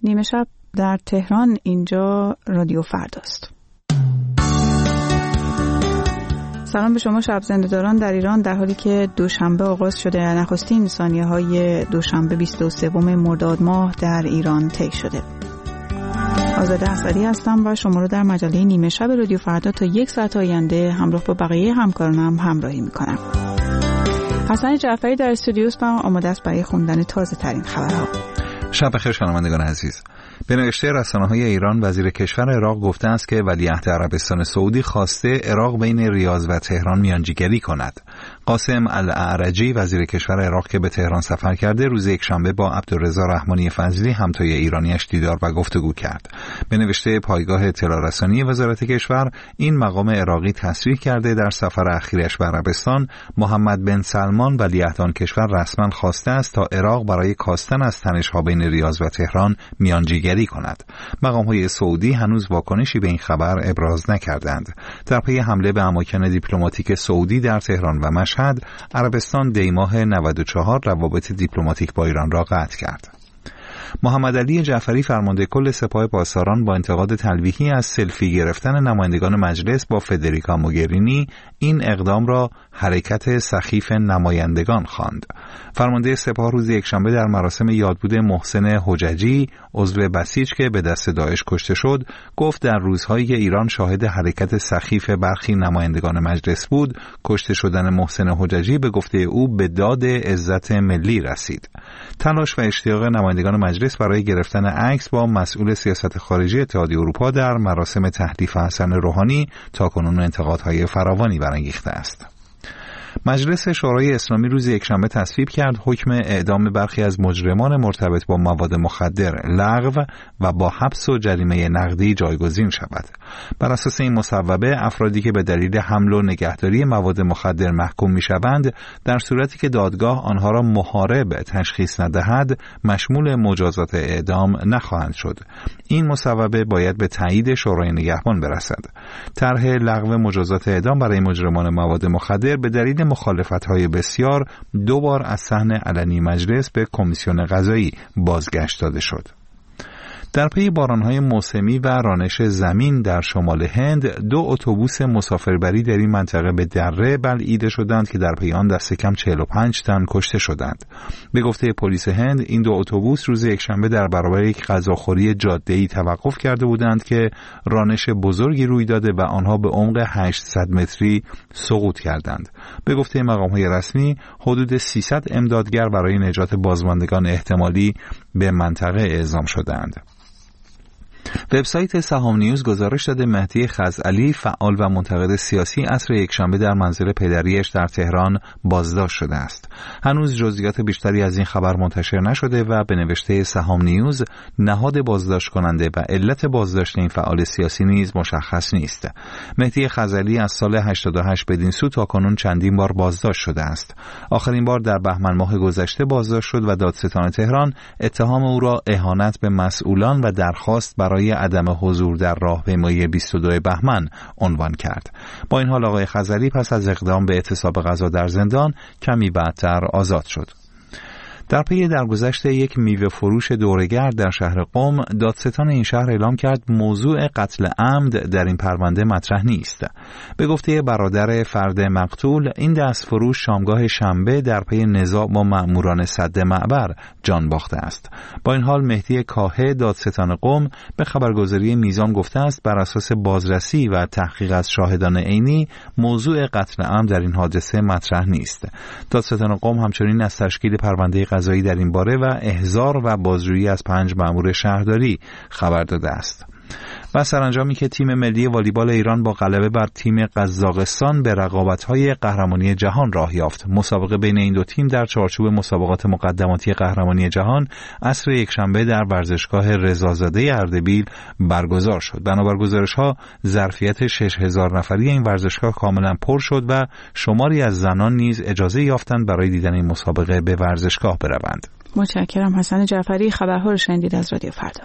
نیمه شب در تهران، اینجا رادیو فرداست. سلام به شما شب زنده‌داران در ایران. در حالی که دوشنبه آغاز شده، نخستین ثانیه‌های دوشنبه 23 مرداد ماه در ایران طی شده. آزاده اسدی هستم و شما رو در مجله نیمه شب رادیو فردا تا 1 ساعت آینده همراه با بقیه همکارانم همراهی می‌کنم. حسن جعفری در استودیوست و آماده است برای خوندن تازه ترین خبرها. شب بخیر شنوندگان عزیز. به نوشته رسانه‌های ایران، وزیر کشور عراق گفته است که ولیعهد عربستان سعودی خواسته عراق بین ریاض و تهران میانجیگری کند. قاسم الاعرجی وزیر کشور عراق که به تهران سفر کرده، روز یکشنبه با عبدالرضا رحمانی فضلی همتای ایرانیش دیدار و گفتگو کرد. به نوشته پایگاه اطلاع رسانی وزارت کشور، این مقام عراقی تصریح کرده در سفر اخیرش به عربستان، محمد بن سلمان ولیعهد آن کشور رسما خواسته است تا عراق برای کاستن از تنش‌ها بین ریاض و تهران میانجیگری کند. مقام‌های سعودی هنوز واکنشی به این خبر ابراز نکردند. در پی حمله به اماکن دیپلماتیک سعودی در تهران و مشهد، عربستان دی ماه 94 روابط دیپلماتیک با ایران را قطع کرد. محمد علی جعفری فرمانده کل سپاه پاسداران با انتقاد تلویحی از سلفی گرفتن نمایندگان مجلس با فدریکا موگرینی این اقدام را حرکت سخیف نمایندگان خواند. فرمانده سپاه روز یکشنبه در مراسم یادبود محسن حججی، عضو بسیج که به دست داعش کشته شد، گفت در روزهایی که ایران شاهد حرکت سخیف برخی نمایندگان مجلس بود، کشته شدن محسن حججی به گفته او به داد عزت ملی رسید. تلاش و اشتیاق نمایندگان مجلس برای گرفتن عکس با مسئول سیاست خارجی اتحادیه اروپا در مراسم تحلیف حسن روحانی تاکنون انتقادهای فراوانی برانگیخته است. مجلس شورای اسلامی روز یکشنبه تصویب کرد حکم اعدام برخی از مجرمان مرتبط با مواد مخدر لغو و با حبس و جریمه نقدی جایگزین شود. بر اساس این مصوبه، افرادی که به دلیل حمل و نگهداری مواد مخدر محکوم می‌شوند، در صورتی که دادگاه آنها را محارب تشخیص ندهد، مشمول مجازات اعدام نخواهند شد. این مصوبه باید به تایید شورای نگهبان برسد. طرح لغو مجازات اعدام برای مجرمان مواد مخدر به دلیل مخالفت‌های بسیار 2 بار از صحن علنی مجلس به کمیسیون قضایی بازگشت داده شد. در پی باران‌های موسمی و رانش زمین در شمال هند، 2 اتوبوس مسافربری در این منطقه به دره بلعیده شدند که در پی آن دست کم 45 تن کشته شدند. به گفته پلیس هند، این 2 اتوبوس روز یکشنبه در برابر یک غذاخوری جاده‌ای توقف کرده بودند که رانش بزرگی روی داده و آنها به عمق 800 متری سقوط کردند. به گفته مقام‌های رسمی، حدود 300 امدادگر برای نجات بازماندگان احتمالی به منطقه اعزام شدند. وبسایت سهام نیوز گزارش داده مهدی خزعلی، فعال و منتقد سیاسی، عصر یکشنبه در منزل پدریش در تهران بازداشت شده است. هنوز جزئیات بیشتری از این خبر منتشر نشده و به نوشته سهام نیوز، نهاد بازداشت کننده و علت بازداشت این فعال سیاسی نیز مشخص نیست. مهدی خزعلی از سال 88 بدین سو تاکنون چندین بار بازداشت شده است. آخرین بار در بهمن ماه گذشته بازداشت شد و دادستان تهران اتهام او را اهانت به مسئولان و درخواست برای عدم حضور در راهپیمایی 22 بهمن عنوان کرد. با این حال آقای خزعلی پس از اقدام به اعتصاب قضا در زندان کمی بعدتر آزاد شد. در پی درگذشت یک میوه فروش دوره‌گرد در شهر قم، دادستان این شهر اعلام کرد موضوع قتل عمد در این پرونده مطرح نیست. به گفته برادر فرد مقتول، این دست فروش شامگاه شنبه در پی نزاع با مأموران سد معبر جان باخته است. با این حال مهدی کاهه دادستان قم به خبرگزاری میزان گفته است بر اساس بازرسی و تحقیق از شاهدان عینی، موضوع قتل عمد در این حادثه مطرح نیست. دادستان قم همچنین از تشکیل پرونده قضایی در این باره و احضار و بازجویی از 5 مأمور شهرداری خبر داده است. و سرانجامی که تیم ملی والیبال ایران با غلبه بر تیم قزاقستان به رقابت‌های قهرمانی جهان راه یافت. مسابقه بین این 2 تیم در چارچوب مسابقات مقدماتی قهرمانی جهان عصر یکشنبه در ورزشگاه رضازاده اردبیل برگزار شد. بنابر گزارش‌ها، ظرفیت 6000 نفری این ورزشگاه کاملا پر شد و شماری از زنان نیز اجازه یافتند برای دیدن این مسابقه به ورزشگاه بروند. متشکرم. حسن جعفری، خبرها رو شنیدید از رادیو فردا.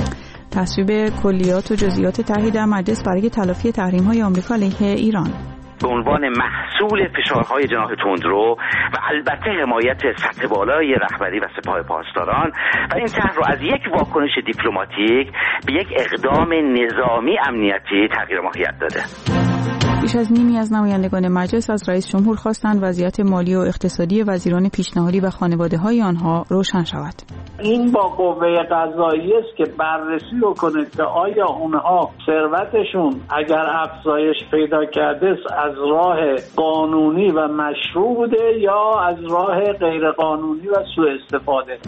تصویب کلیات و جزئیات طرحی در مجلس برای تلافی تحریم‌های آمریکا علیه ایران. به عنوان محصول فشارهای جناح تندرو و البته حمایت سطح بالای رهبری و سپاه پاسداران و این طرح رو از یک واکنش دیپلماتیک به یک اقدام نظامی امنیتی تغییر ماهیت داده. بیش از نیمی از نمایندگان مجلس از رئیس جمهور خواستند وضعیت مالی و اقتصادی وزیران پیشنهادی و خانواده‌های آنها روشن شود. این با قوه قضاییه است که بررسی بکنه که آیا اونها ثروتشون اگر افزایش پیدا کرده از راه قانونی و مشروع بوده یا از راه غیر قانونی و سوء استفاده.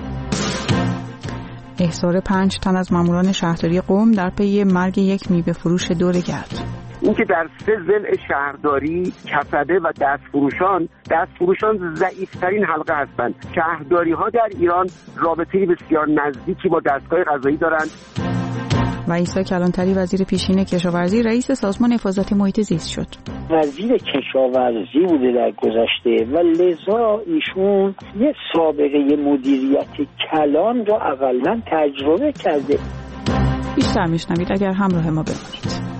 احضار 5 تن از ماموران شهرداری قم در پی مرگ یک میوه فروش دوره‌گرد. اینکه در 3 ضلع شهرداری کسبه و دستفروشان ضعیف‌ترین حلقه هستند. شهرداری‌ها در ایران رابطه‌ای بسیار نزدیکی با دستگاه قضایی دارند. و عیسی کلانتری وزیر پیشین کشاورزی رئیس سازمان حفاظت محیط زیست شد. وزیر کشاورزی بوده در گذشته و لذا ایشون یه سابقه مدیریت کلان را اقلاً تجربه کرده. بیشتر میشنوید اگر همراه ما بمانید.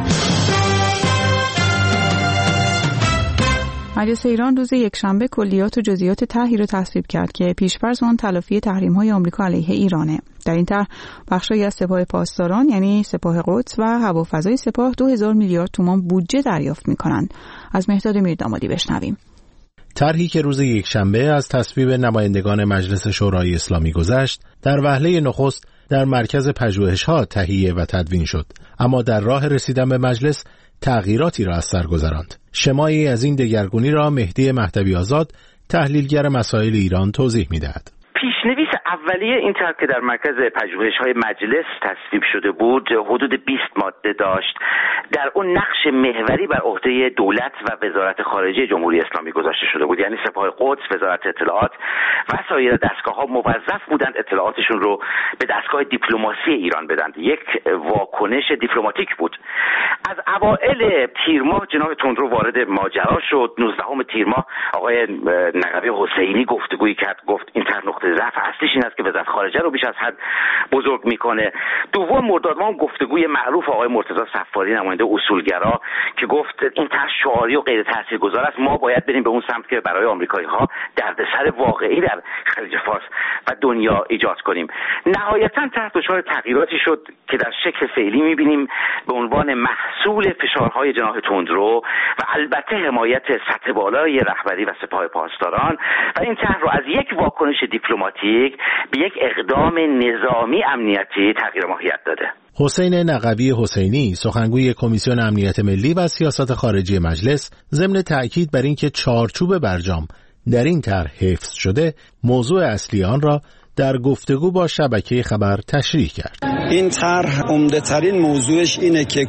مجلس ایران روز یکشنبه کلیات و جزئیات طرحی را تصویب کرد که پیش‌فرض آن تلافی تحریم‌های آمریکا علیه ایرانه. در این طرح بخشی از سپاه پاسداران یعنی سپاه قدس و هوافضای سپاه 2000 میلیارد تومان بودجه دریافت می‌کنند. از مهداد میردامادی بشنویم. طرحی که روز یکشنبه از تصویب نمایندگان مجلس شورای اسلامی گذشت، در وهله نخست در مرکز پژوهش‌ها تهیه و تدوین شد، اما در راه رسیدن به مجلس تغییراتی را از سر گذراند. شمایی از این دگرگونی را مهدی مهدوی آزاد، تحلیلگر مسائل ایران، توضیح می‌دهد. پیشنویس اولیه این طرح که در مرکز پژوهش‌های مجلس تصویب شده بود حدود 20 ماده داشت. در اون نقش محوری بر عهده دولت و وزارت خارجه جمهوری اسلامی گذاشته شده بود، یعنی سپاه قدس، وزارت اطلاعات و سایر دستگاه‌ها موظف بودند اطلاعاتشون رو به دستگاه دیپلماسی ایران بدن. یک واکنش دیپلماتیک بود. از اوائل تیر ماه جناح تندرو وارد ماجرا شد. 19 تیر ماه آقای نقوی حسینی گفتگویی کرد، گفت این طرح نقطه ضعف اصلیش این است که وزارت خارجه رو بیش از حد بزرگ میکنه. دوم مرداد ماه گفتگوی معروف آقای مرتضی صفاری نماینده اصولگرا که گفت این طرح شعاری و غیر تاثیرگذار است، ما باید بریم به اون سمت که برای آمریکایی‌ها دردسر واقعی در خلیج فارس و دنیا ایجاد کنیم. نهایتاً طرح دچار تغییراتی شد که در شکل فعلی می‌بینیم به عنوان محصول فشارهای جناح تندرو و البته حمایت سطح بالای رهبری و سپاه پاسداران و این طرح رو از یک واکنش دیپلماتیک به یک اقدام نظامی امنیتی تغییر ماهیت داده. حسین نقوی حسینی، سخنگوی کمیسیون امنیت ملی و سیاست خارجی مجلس، ضمن تأکید بر اینکه چارچوب برجام در این طرح حفظ شده، موضوع اصلی آن را در گفتگو با شبکه خبر تشریح کرد. این طرح عمده‌ترین موضوعش اینه که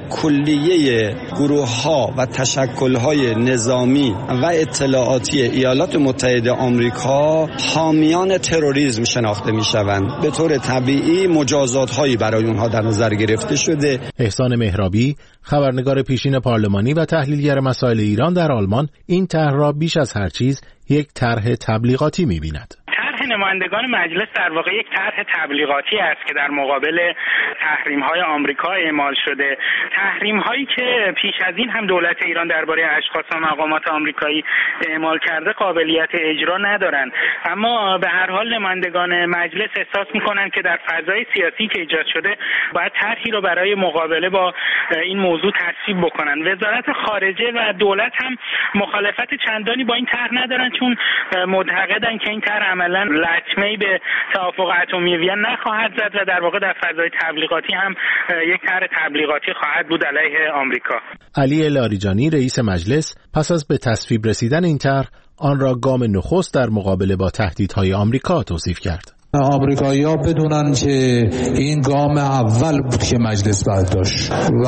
کلیه گروه‌ها و تشکل‌های نظامی و اطلاعاتی ایالات متحده آمریکا حامیان تروریسم شناخته می‌شوند. به طور طبیعی مجازات‌هایی برای اونها در نظر گرفته شده. احسان مهرابی، خبرنگار پیشین پارلمانی و تحلیلگر مسائل ایران در آلمان، این طرح را بیش از هر چیز یک طرح تبلیغاتی می‌بیند. نمایندگان مجلس در واقع یک طرح تبلیغاتی است که در مقابل تحریم‌های آمریکا اعمال شده، تحریم‌هایی که پیش از این هم دولت ایران درباره اشخاص و مقامات آمریکایی اعمال کرده قابلیت اجرا ندارند، اما به هر حال نمایندگان مجلس احساس می‌کنند که در فضای سیاسی که ایجاد شده باید طرحی رو برای مقابله با این موضوع تصویب بکنند. وزارت خارجه و دولت هم مخالفت چندانی با این طرح ندارند، چون معتقدند که این طرح عملاً لطمه‌ای به توافق اتمی وین نخواهد زد و در واقع در فضای تبلیغاتی هم یک طرح تبلیغاتی خواهد بود علیه آمریکا. علی لاریجانی رئیس مجلس پس از به تصویب رسیدن این طرح آن را گام نخست در مقابله با تهدیدهای آمریکا توصیف کرد. آمریکایی‌ها بدونن که این گام اول بود که مجلس برداشت و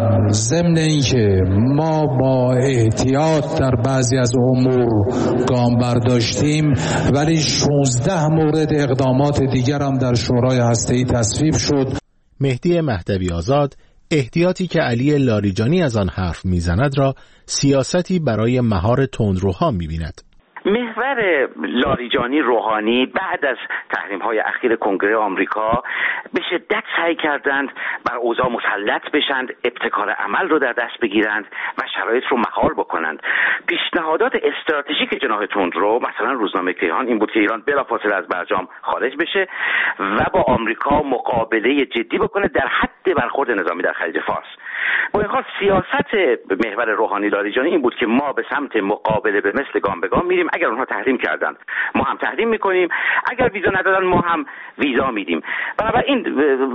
ضمن اینکه ما با احتیاط در بعضی از امور گام برداشتیم، ولی 16 مورد اقدامات دیگر هم در شورای هسته‌ای تصویب شد. مهدی مهدوی آزاد احتیاطی که علی لاریجانی از آن حرف میزند را سیاستی برای مهار تندروها می‌بیند. محور لاریجانی روحانی بعد از تحریم‌های اخیر کنگره آمریکا به شدت سعی کردند بر اوضاع مسلط بشند، ابتکار عمل رو در دست بگیرند و شرایط رو مهار بکنند. پیشنهادات استراتژیک جناح تندرو مثلا روزنامه کیهان این بود که ایران بلافاصله از برجام خارج بشه و با آمریکا مقابله جدی بکنه در حد برخورد نظامی در خلیج فارس. با این حال سیاست محور روحانی لاریجانی این بود که ما به سمت مقابله به مثل گام به گام میریم. اگر اونها تحریم کردن ما هم تحریم میکنیم، اگر ویزا ندادن ما هم ویزا میدیم. بنابراین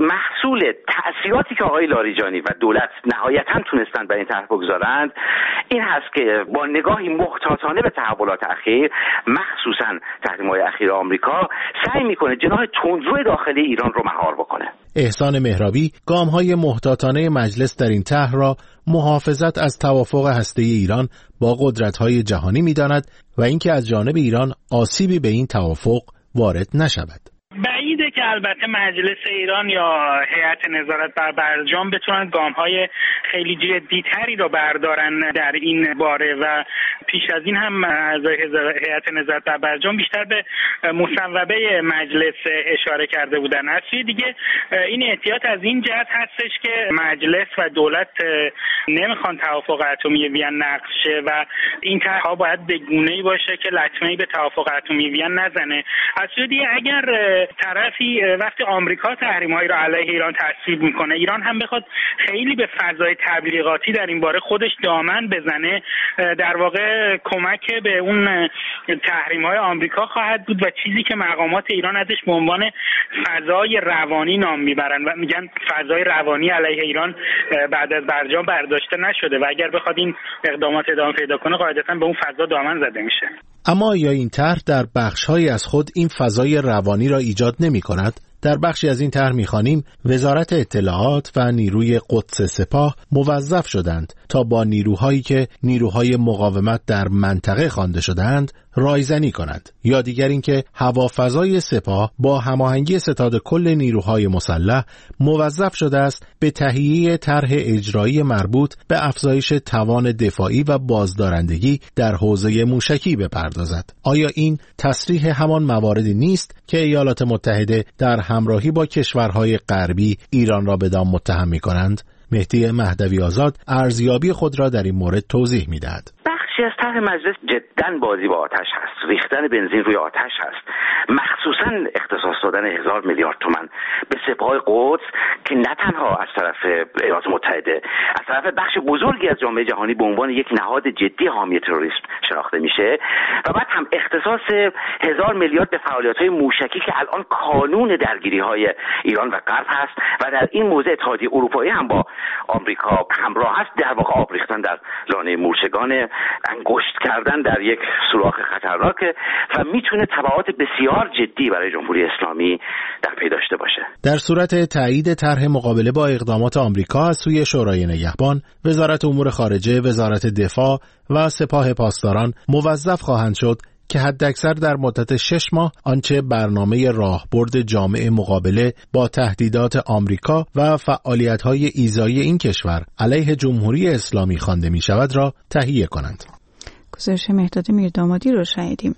محصول تأثیراتی که آقای لاریجانی و دولت نهایتاً تونستند بر این طرح بگذارند این هست که با نگاهی محتاطانه به تحولات اخیر، مخصوصاً تحریم‌های اخیر آمریکا، سعی میکنه جناح تندرو داخلی ایران رو مهار بکنه. احسان مهرابی گام‌های محتاطانه مجلس در این طرح را محافظت از توافق هسته‌ای ایران با قدرت‌های جهانی می‌داند و اینکه از جانب ایران آسیبی به این توافق وارد نشود. بعیده که البته مجلس ایران یا هیئت نظارت بر برجام بتونن گام‌های خیلی جدی‌تری رو بردارن در این باره و پیش از این هم اعضای هیئت نظارت بر برجام بیشتر به مصوبه مجلس اشاره کرده بودن. از سوی دیگه این احتیاط از این جهت هستش که مجلس و دولت نمیخوان توافق اتمی وین نقض شه و این طرح‌ها باید به گونه‌ای باشه که لطمه‌ای به توافق اتمی وین نزنه. از سوی دیگه اگر طرفی وقتی آمریکا تحریم‌هایی را علیه ایران تصویب میکنه، ایران هم بخواد خیلی به فضای تبلیغاتی در این باره خودش دامن بزنه، در واقع کمک به اون تحریم‌های آمریکا خواهد بود و چیزی که مقامات ایران ازش به عنوان فضای روانی نام میبرن و میگن فضای روانی علیه ایران بعد از برجام برداشته نشده و اگر بخواد این اقدامات ادامه پیدا کنه قاعدتاً به اون فضا دامن زده میشه. اما یا این طرح در بخش‌هایی از خود این فضای روانی را ایجاد نمی‌کند؟ در بخشی از این طرح می‌خوانیم وزارت اطلاعات و نیروی قدس سپاه موظف شدند تا با نیروهایی که نیروهای مقاومت در منطقه خوانده شدند رایزنی کند. یا دیگر اینکه هوافضای سپاه با هماهنگی ستاد کل نیروهای مسلح موظف شده است به تهیه طرح اجرایی مربوط به افزایش توان دفاعی و بازدارندگی در حوزه موشکی بپردازد. آیا این تصریح همان مواردی نیست که ایالات متحده در همراهی با کشورهای غربی ایران را به دام متهم می‌کنند؟ مهدی مهدوی آزاد ارزیابی خود را در این مورد توضیح می‌دهد. بخشی از طرح مجلس جداً بازی با آتش هست، ریختن بنزین روی آتش هست، مخصوصاً اختصاص دادن 1000 میلیارد تومان به سپاه قدس که نه تنها از طرف ایالات متحده، از طرف بخش بزرگی از جامعه جهانی به عنوان یک نهاد جدی حامی تروریسم شناخته میشه و بعد هم اختصاص 1000 میلیارد به فعالیت‌های موشکی که الان کانون درگیری‌های ایران و غرب هست و در این موضع اتحادیه اروپایی هم با آمریکا همراه است، در واقع آب ریختن در لانه مورچگان، انگشت کردن در یک سوراخ خطرناک و میتونه تبعات بسیار جدی برای جمهوری اسلامی در پی داشته باشه. در صورت تایید طرح مقابله با اقدامات آمریکا از سوی شورای نگهبان، وزارت امور خارجه، وزارت دفاع و سپاه پاسداران موظف خواهند شد که حداکثر در مدت 6 ماه آنچه برنامه راهبرد جامع مقابله با تهدیدات آمریکا و فعالیت‌های ایذایی این کشور علیه جمهوری اسلامی خوانده می‌شود را تهیه کنند. گزارش مهداد میردامادی را شنیدیم.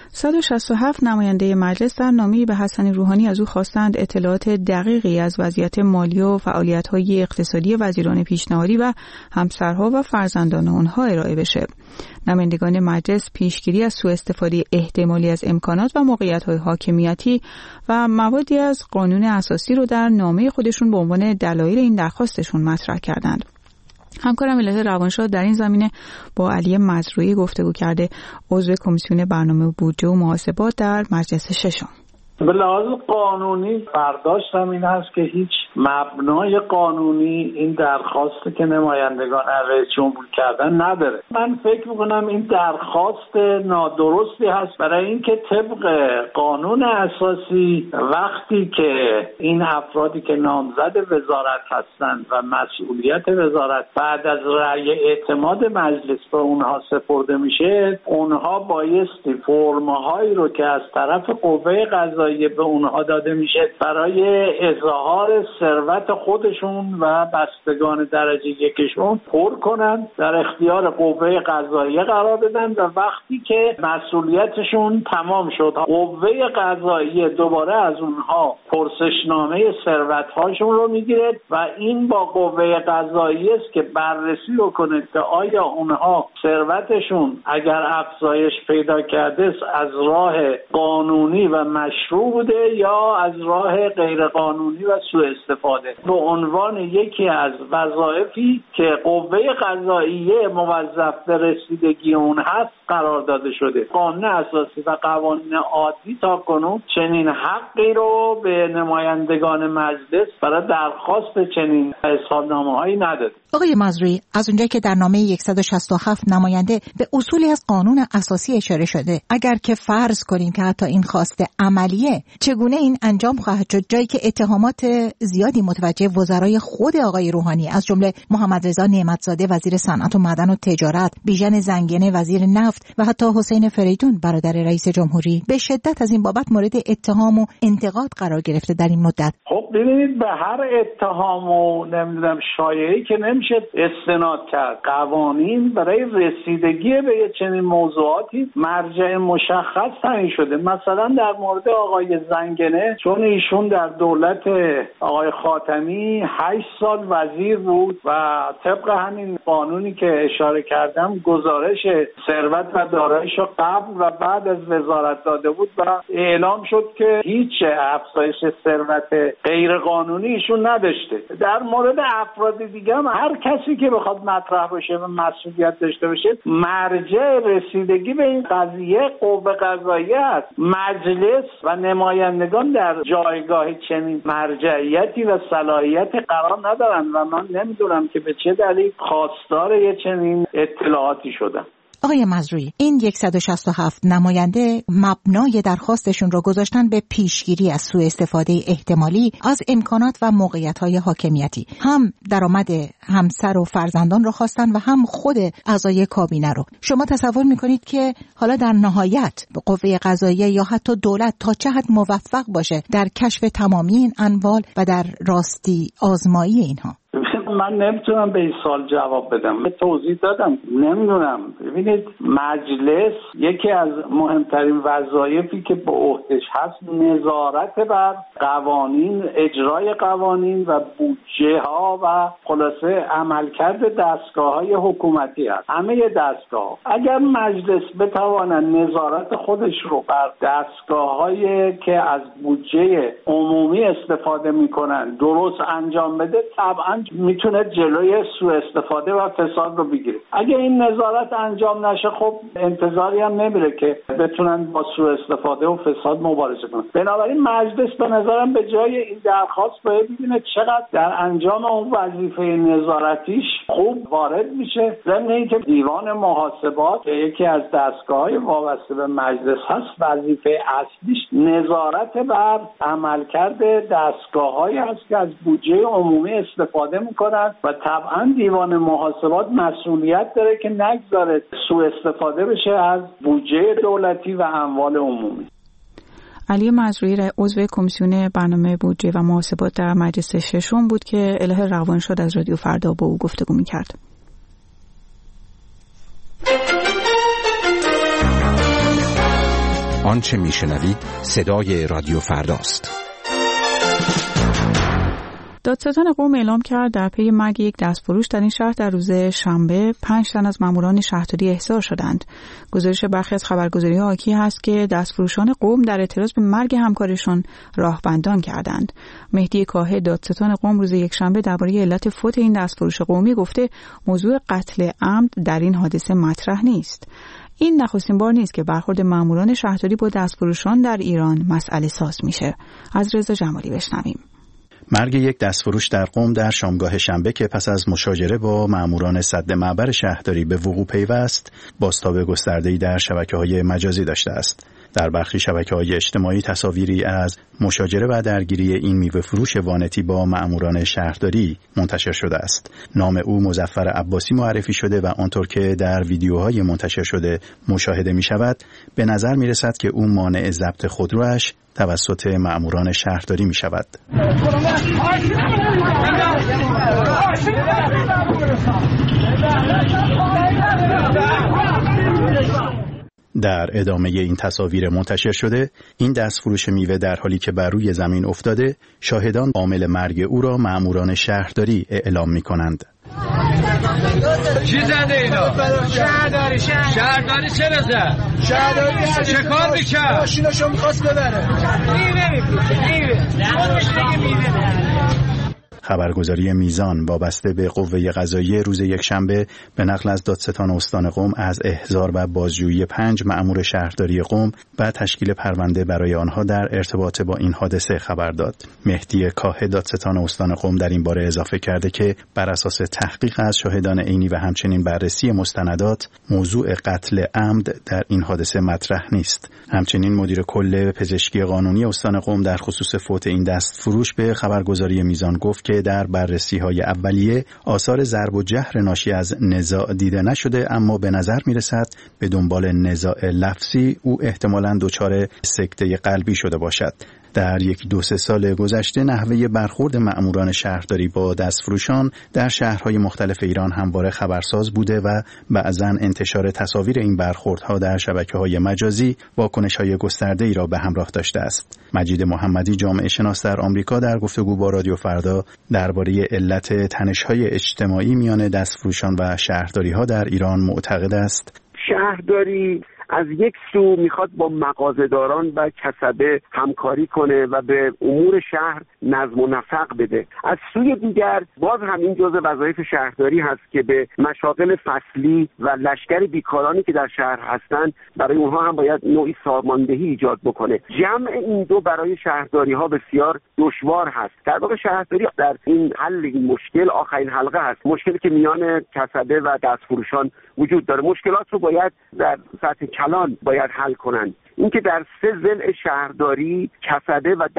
167 نماینده مجلس در نامه‌ای به حسن روحانی از او خواستند اطلاعات دقیقی از وضعیت مالی و فعالیت‌های اقتصادی وزیران پیشنهادی و همسرها و فرزندان آنها ارائه بشه. نمایندگان مجلس پیشگیری از سوء استفاده احتمالی از امکانات و موقعیت‌های حاکمیتی و موادی از قانون اساسی رو در نامه خودشون به عنوان دلایل این درخواستشون مطرح کردند. همکارم الهه روانشاه در این زمینه با علی مزروعی گفتگو کرده، عضو کمیسیون برنامه بودجه و محاسبات در مجلس ششم. به لحاظ قانونی برداشتم این هست که هیچ مبنای قانونی این درخواستی که نمایندگان رئیس جمهور کردن نداره. من فکر میکنم این درخواست نادرستی هست، برای اینکه طبق قانون اساسی وقتی که این افرادی که نامزد وزارت هستند و مسئولیت وزارت بعد از رأی اعتماد مجلس به اونها سپرده میشه، اونها بایستی فرم‌هایی رو که از طرف قوه قضاییه به اونها داده میشه برای اظهار ثروت خودشون و بستگان درجه یکشون پر کنن، در اختیار قوه قضاییه قرار بدن و وقتی که مسئولیتشون تمام شد قوه قضاییه دوباره از اونها پرسشنامه ثروت‌هاشون رو میگیره و این با قوه قضاییه است که بررسی بکنه که آیا اونها ثروتشون اگر افزایش پیدا کرده از راه قانونی و مشروع بوده یا از راه غیر قانونی و سوء استفاده. به عنوان یکی از وظایفی که قوه قضاییه موظف به رسیدگی اون هست قرار داده شده. قانون اساسی و قوانین عادی تا کنون چنین حقی رو به نمایندگان مجلس برای درخواست چنین اظهارنامه‌هایی نداده. آقای مزروعی، از اونجایی که در نامه 167 نماینده به اصولی از قانون اساسی اشاره شده، اگر که فرض کنیم که حتی این خواسته عملیه، چگونه این انجام خواهد شد جایی که اتهامات زیادی متوجه وزرای خود آقای روحانی از جمله محمد رضا نعمتزاده وزیر صنعت و معدن و تجارت، بیژن زنگنه وزیر نفت و حتی حسین فریدون برادر رئیس جمهوری به شدت از این بابت مورد اتهام و انتقاد قرار گرفته در این مدت؟ خب ببینید، به هر اتهام و نمیدونم شایعه‌ای که نمیشه استناد کرد. قوانین برای رسیدگی به چنین موضوعاتی مرجع مشخص تعیین شده. مثلا در مورد آقای زنگنه، چون ایشون در دولت آقای خاتمی 8 سال وزیر بود و طبق همین قانونی که اشاره کردم گزارش ثروت و داراییش قبل و بعد از وزارت داده بود و اعلام شد که هیچ افزایش ثروت غیر قانونی ایشون نداشته. در مورد افراد دیگه هم هر کسی که بخواد مطرح باشه و مسئولیت داشته باشه، مرجع رسیدگی به این قضیه قوه قضاییه است. مجلس و نمایندگان در جایگاه چنین مرجعیتی و صلاحیت قرار ندارن و من نمیدونم که به چه دلیل خواستار یه چنین اطلاعاتی شدن. آقای مزروعی، این 167 نماینده مبنای درخواستشون رو گذاشتن به پیشگیری از سوء استفاده احتمالی از امکانات و موقعیت‌های حاکمیتی. هم درآمد همسر و فرزندان رو خواستن و هم خود اعضای کابینه رو. شما تصور می‌کنید که حالا در نهایت قوه قضاییه یا حتی دولت تا چه حد موفق باشه در کشف تمامی این اموال و در راستی آزمایی اینها؟ من نمیتونم به این سوال جواب بدم. به توضیح دادم. نمیدونم. ببینید، مجلس یکی از مهمترین وظایفی که به عهدهش هست نظارت بر قوانین، اجرای قوانین و بودجه ها و خلاصه عملکرد دستگاه‌های حکومتی است. همه دستگاه. اگر مجلس بتواند نظارت خودش رو بر دستگاه‌هایی که از بودجه عمومی استفاده می‌کنند درست انجام بده، طبعاً میتونه جلوی سوء استفاده و فساد رو بگیره. اگه این نظارت انجام نشه، خب انتظاری هم نمیره که بتونن با سوء استفاده و فساد مبارزه کنن. بنابراین مجلس به نظرم به جای این درخواست باید ببینه چقدر در انجام اون وظیفه نظارتیش خوب وارد میشه. ضمن اینکه دیوان محاسبات که یکی از دستگاه‌های وابسته به مجلس هست، وظیفه اصلیش نظارت بر عملکرد دستگاه‌هایی هست که از بودجه عمومی استفاده میکنن و طبعا دیوان محاسبات مسئولیت داره که نگذاره سوء استفاده بشه از بودجه دولتی و اموال عمومی. علی مزروعی عضو کمیسیون برنامه بودجه و محاسبات در مجلس ششم بود که اله روان شد از رادیو فردا با او گفتگو میکرد. آنچه میشنوید صدای رادیو فرداست. دادستان قم اعلام کرد در پی مرگ یک دستفروش در این شهر در روز شنبه 5 تن از ماموران شهرداری احضار شدند. گزارش برخی از خبرگزاری‌ها حاکی هست که دستفروشان قم در اعتراض به مرگ همکارشان راهبندان کردند. مهدی کاهه دادستان قم روز یکشنبه درباره علت فوت این دستفروش قومی گفته موضوع قتل عمد در این حادثه مطرح نیست. این نخستین بار نیست که برخورد ماموران شهرداری با دستفروشان در ایران مسئله ساز میشه. از رضا جمالی بشنویم. مرگ یک دستفروش در قم در شامگاه شنبه که پس از مشاجره با ماموران سد معبر شهرداری به وقوع پیوست، بازتاب گسترده‌ای در شبکه‌های مجازی داشته است. در برخی شبکه‌های اجتماعی تصاویری از مشاجره و درگیری این میوه فروش وانتی با مأموران شهرداری منتشر شده است. نام او مظفر عباسی معرفی شده و آنطور که در ویدیوهای منتشر شده مشاهده می شود به نظر می رسد که او مانع ضبط خودروش توسط مأموران شهرداری می شود. در ادامه این تصاویر منتشر شده، این دستفروش میوه در حالی که بر روی زمین افتاده، شاهدان عامل مرگ او را مأموران شهرداری اعلام می کنند. چی زده اینا؟ شهرداری چه بزد؟ شهرداری چه کار میکرد؟ ماشیناشو میخواست ببره. خبرگزاری میزان وابسته به قوه قضاییه روز یکشنبه به نقل از دادستان استان قم از احضار و بازجویی 5 مأمور شهرداری قم و تشکیل پرونده برای آنها در ارتباط با این حادثه خبر داد. مهدی کاه دادستان استان قم در این باره اضافه کرده که بر اساس تحقیق از شاهدان عینی و همچنین بررسی مستندات موضوع قتل عمد در این حادثه مطرح نیست. همچنین مدیر کل پزشکی قانونی استان قم در خصوص فوت این دستفروش به خبرگزاری میزان گفت که در بررسی‌های اولیه آثار ضرب و جرح ناشی از نزاع دیده نشده، اما به نظر می‌رسد به دنبال نزاع لفظی او احتمالاً دچار سکته قلبی شده باشد. در 1-2 سال گذشته نحوه برخورد مأموران شهرداری با دستفروشان در شهرهای مختلف ایران همواره خبرساز بوده و بعضاً انتشار تصاویر این برخوردها در شبکه‌های مجازی واکنش‌های گسترده‌ای را به همراه داشته است. مجید محمدی جامعه شناس در آمریکا در گفتگو با رادیو فردا درباره علت تنش‌های اجتماعی میان دستفروشان و شهرداری‌ها در ایران معتقد است. شهرداری از یک سو میخواد با مغازه‌داران و کسبه همکاری کنه و به امور شهر نظم و نسق بده. از سوی دیگر باز همین جزء وظایف شهرداری هست که به مشاغل فصلی و لشکر بیکارانی که در شهر هستند برای اونها هم باید نوعی ساماندهی ایجاد بکنه. جمع این دو برای شهرداری ها بسیار دشوار هست. در واقع شهرداری در این حل این مشکل آخرین حلقه هست. مشکلی که میان کسبه و دستفروشان وجود داره، مشکلات رو باید در سطح کلان باید حل کنند. اینکه در 3 ضلع شهرداری کسبه و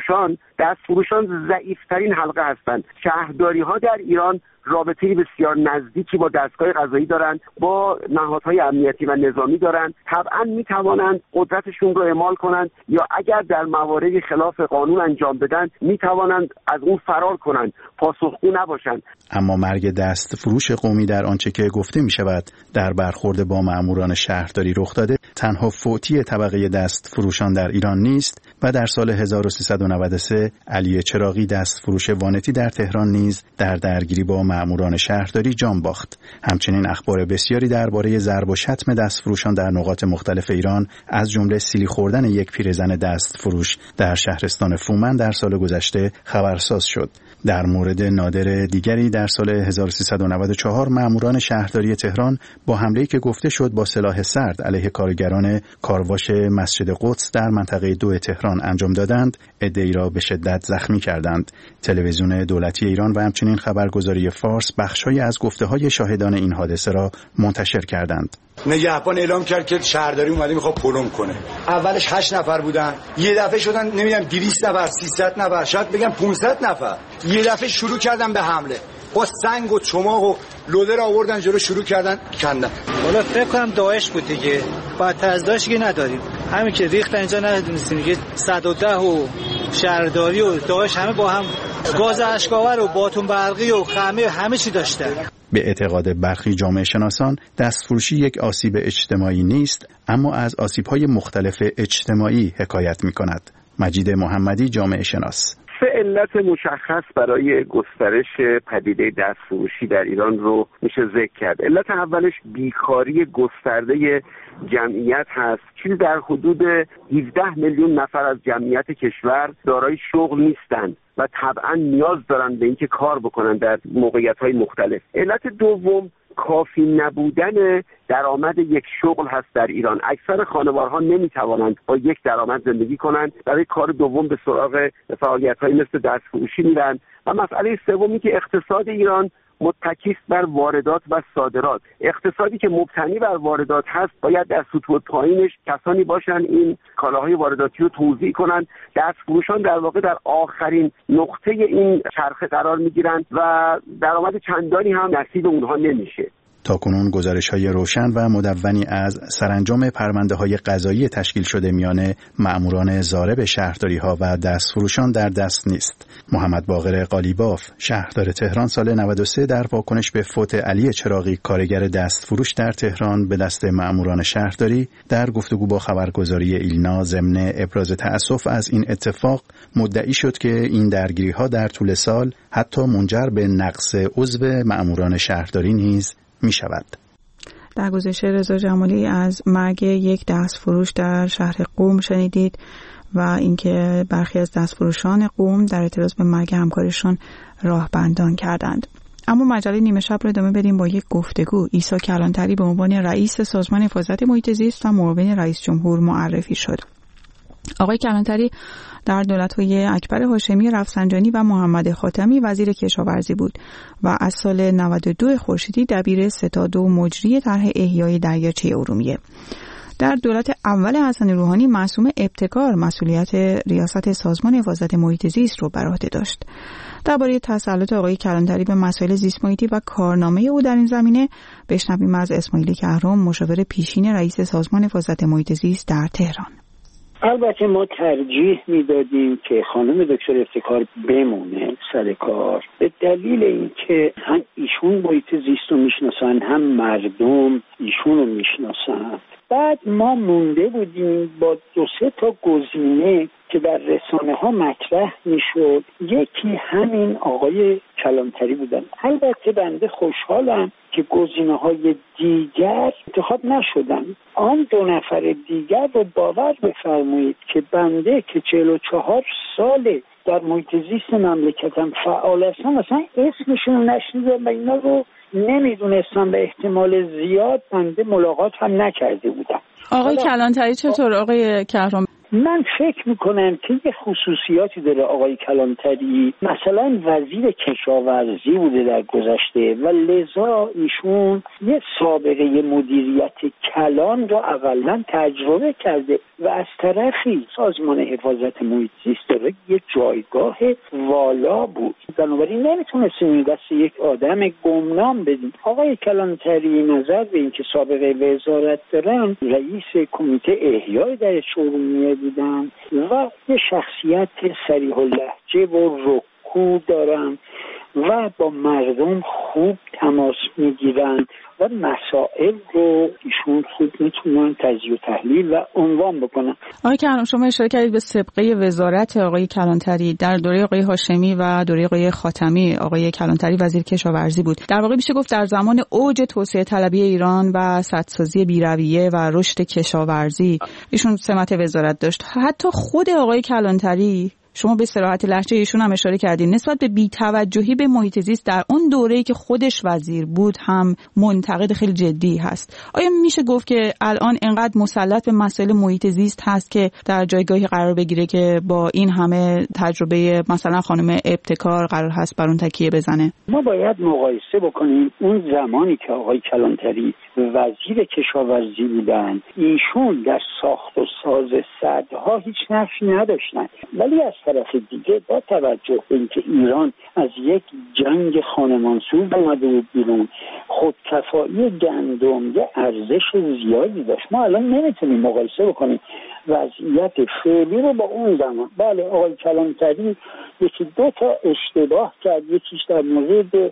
دستفروشان ضعیفترین حلقه هستند. شهرداری ها در ایران رابطه‌ای بسیار نزدیکی با دستگاه قضایی دارند، با نهادهای امنیتی و نظامی دارند. طبعا میتوانند قدرتشون رو اعمال کنند یا اگر در مواردی خلاف قانون انجام بدن میتوانند از اون فرار کنند، پاسخگو نباشند. اما مرگ دستفروش قومی در آنچه که گفته می شود در برخورد با مأموران شهرداری رخ داده تنها فوتی طبقه دستفروشان در ایران نیست و در سال 1393 علی چراغی دستفروش وانتی در تهران نیز در درگیری با مأموران شهرداری جان باخت. همچنین اخبار بسیاری درباره ضرب و شتم دستفروشان در نقاط مختلف ایران از جمله سیلی خوردن یک پیرزن دستفروش در شهرستان فومن در سال گذشته خبرساز شد. در مورد نادر دیگری در سال 1394 مأموران شهرداری تهران با حمله‌ای که گفته شد با سلاح سرد علیه کارگران کارواش مسجد قدس در منطقه 2 تهران انجام دادند، عده‌ای را به شدت زخمی کردند. تلویزیون دولتی ایران و همچنین خبرگزاری فارس بخش‌هایی از گفته‌های شاهدان این حادثه را منتشر کردند. نگهبان اعلام کرد که شهرداری اومده میخواد پلم کنه. اولش 8 نفر بودن، یه دفعه شدن نمیدونم 200 نفر، 300 نفر، شاید بگم 500 نفر. یه دفعه شروع کردن به حمله. با سنگ و چماق و لودر آوردن جلو، شروع کردن کندن. والا فکر کنم داعش بود دیگه. بدتر از داعش که نداریم. همین که ریختن اینجا ندونستیم که 110 و شهرداری و داعش همه با هم گاز اشکاور و باتون برقی و خمه همه چی داشتن. به اعتقاد برخی جامعه شناسان دستفروشی یک آسیب اجتماعی نیست، اما از آسیب‌های مختلف اجتماعی حکایت می‌کند. مجید محمدی جامعه شناس: 3 علت مشخص برای گسترش پدیده دستفروشی در ایران رو میشه ذکر کرد. علت اولش بیکاری گسترده جمعیت هست. چیزی در حدود 17 میلیون نفر از جمعیت کشور دارای شغل نیستند و طبعا نیاز دارن به اینکه کار بکنن در موقعیت‌های مختلف. علت دوم کافی نبودن درآمد یک شغل هست در ایران. اکثر خانوارها نمیتوانند با یک درآمد زندگی کنند، برای کار دوم به سراغ فعالیت‌هایی مثل دستفروشی میرن. و مسئله سومی که اقتصاد ایران متکی است بر واردات و صادرات. اقتصادی که مبتنی بر واردات هست باید در سطوح پایینش کسانی باشن این کالاهای وارداتی رو توزیع کنن. دستفروشان در واقع در آخرین نقطه این چرخه قرار میگیرن و درآمد چندانی هم نصیب اونها نمیشه. تاکنون گزارش‌های روشن و مدونی از سرانجام پرونده‌های قضایی تشکیل شده میان مأموران ضارب شهرداری‌ها و دستفروشان در دست نیست. محمد باقر قالیباف، شهردار تهران، سال 93 در واکنش به فوت علی چراغی، کارگر دستفروش در تهران به دست مأموران شهرداری، در گفتگو با خبرگزاری ایلنا ضمن ابراز تأسف از این اتفاق مدعی شد که این درگیری‌ها در طول سال حتی منجر به نقص عضو مأموران شهرداری نیز می شود. در گزارش رضا جمالی از مرگ یک دستفروش در شهر قم شنیدید و اینکه برخی از دستفروشان قم در اعتراض به مرگ همکارشان راهبندان کردند. اما مجله نیمه شب رو ادامه بدیم با یک گفتگو. عیسی کلانتری به عنوان رئیس سازمان حفاظت محیط زیست و معاون رئیس جمهور معرفی شد. آقای کلانتری در دولت‌های اکبر هاشمی، رفسنجانی و محمد خاتمی وزیر کشاورزی بود و از سال 92 خورشیدی دبیر ستاد و مجری طرح احیای دریاچه ارومیه. در دولت اول حسن روحانی معصوم ابتکار مسئولیت ریاست سازمان حفاظت محیط زیست رو بر عهده داشت. درباره تسلط آقای کلانتری به مسائل زیست محیطی و کارنامه او در این زمینه بشنویم از اسماعیل کهرام، مشاور پیشین رئیس سازمان حفاظت محیط زیست در تهران. البته ما ترجیح میدادیم که خانم دکتر ابتکار بمونه سر کار، به دلیل اینکه هم ایشون محیط زیست رو میشناسن، هم مردم ایشون رو میشناسن. بعد ما مونده بودیم با 2-3 تا گزینه که در رسانه ها مطرح میشد. یکی همین آقای کلانتری بودن. البته بنده خوشحالم که گزینه های دیگر انتخاب نشدن. آن 2 نفر دیگر رو باور بفرمایید که بنده که 44 ساله در محیط زیست مملکتم فعال هستم، اصلا اسمشون رو نشنیدم و اینا رو نمیدونستم و احتمال زیاد بنده ملاقات هم نکرده بودم. آقای کلانتری چطور آقای کهرام؟ من فکر میکنم که یه خصوصیاتی داره آقای کلانتری. مثلا وزیر کشاورزی بوده در گذشته و لذا ایشون یه سابقه مدیریت کلان رو اقلا تجربه کرده و از طرفی سازمان حفاظت محیط زیست داره یه جایگاه والا بود. بنابراین نمیتونستیم این دست یک آدم گمنام بدیم. آقای کلانتری نظر به این که سابقه وزارت دارن، رئیس کمیته احیای دریاچه ارومیه بودن و یه شخصیت صریح اللهجه و رکود دارن و با مردم خوب تماس میگیرن و مسائل رو ایشون خوب میتونن تجزیه و تحلیل و عنوان بکنن. آقای کهرام، شما اشاره کردید به سابقه وزارت آقای کلانتری. در دوره آقای هاشمی و دوره آقای خاتمی آقای کلانتری وزیر کشاورزی بود. در واقع میشه گفت در زمان اوج توسعه طلبی ایران و سدسازی بی‌رویه و رشد کشاورزی ایشون سمت وزارت داشت. حتی خود آقای کلانتری، شما به صراحت لهجه ایشون هم اشاره کردین، نسبت به بی‌توجهی به محیط زیست در اون دوره‌ای که خودش وزیر بود هم منتقد خیلی جدی هست. آیا میشه گفت که الان انقدر مسلط به مسائل محیط زیست هست که در جایگاهی قرار بگیره که با این همه تجربه مثلا خانم ابتکار قرار هست بر اون تکیه بزنه؟ ما باید مقایسه بکنیم اون زمانی که آقای کلانتری وزیر کشاورزی بودن، ایشون در ساخت و ساز سدها هیچ نقشی نداشتن، ولی از طرف دیگه با توجه به اینکه ایران از یک جنگ خانمانسوز اومده بود بیرون، خودکفایی گندم یه ارزش زیادی داشت. ما الان نمیتونیم مقایسه بکنیم وضعیت فعلی رو با اون زمان. بله آقای کلانتری 1-2 تا اشتباه کرد، یکیش در مورد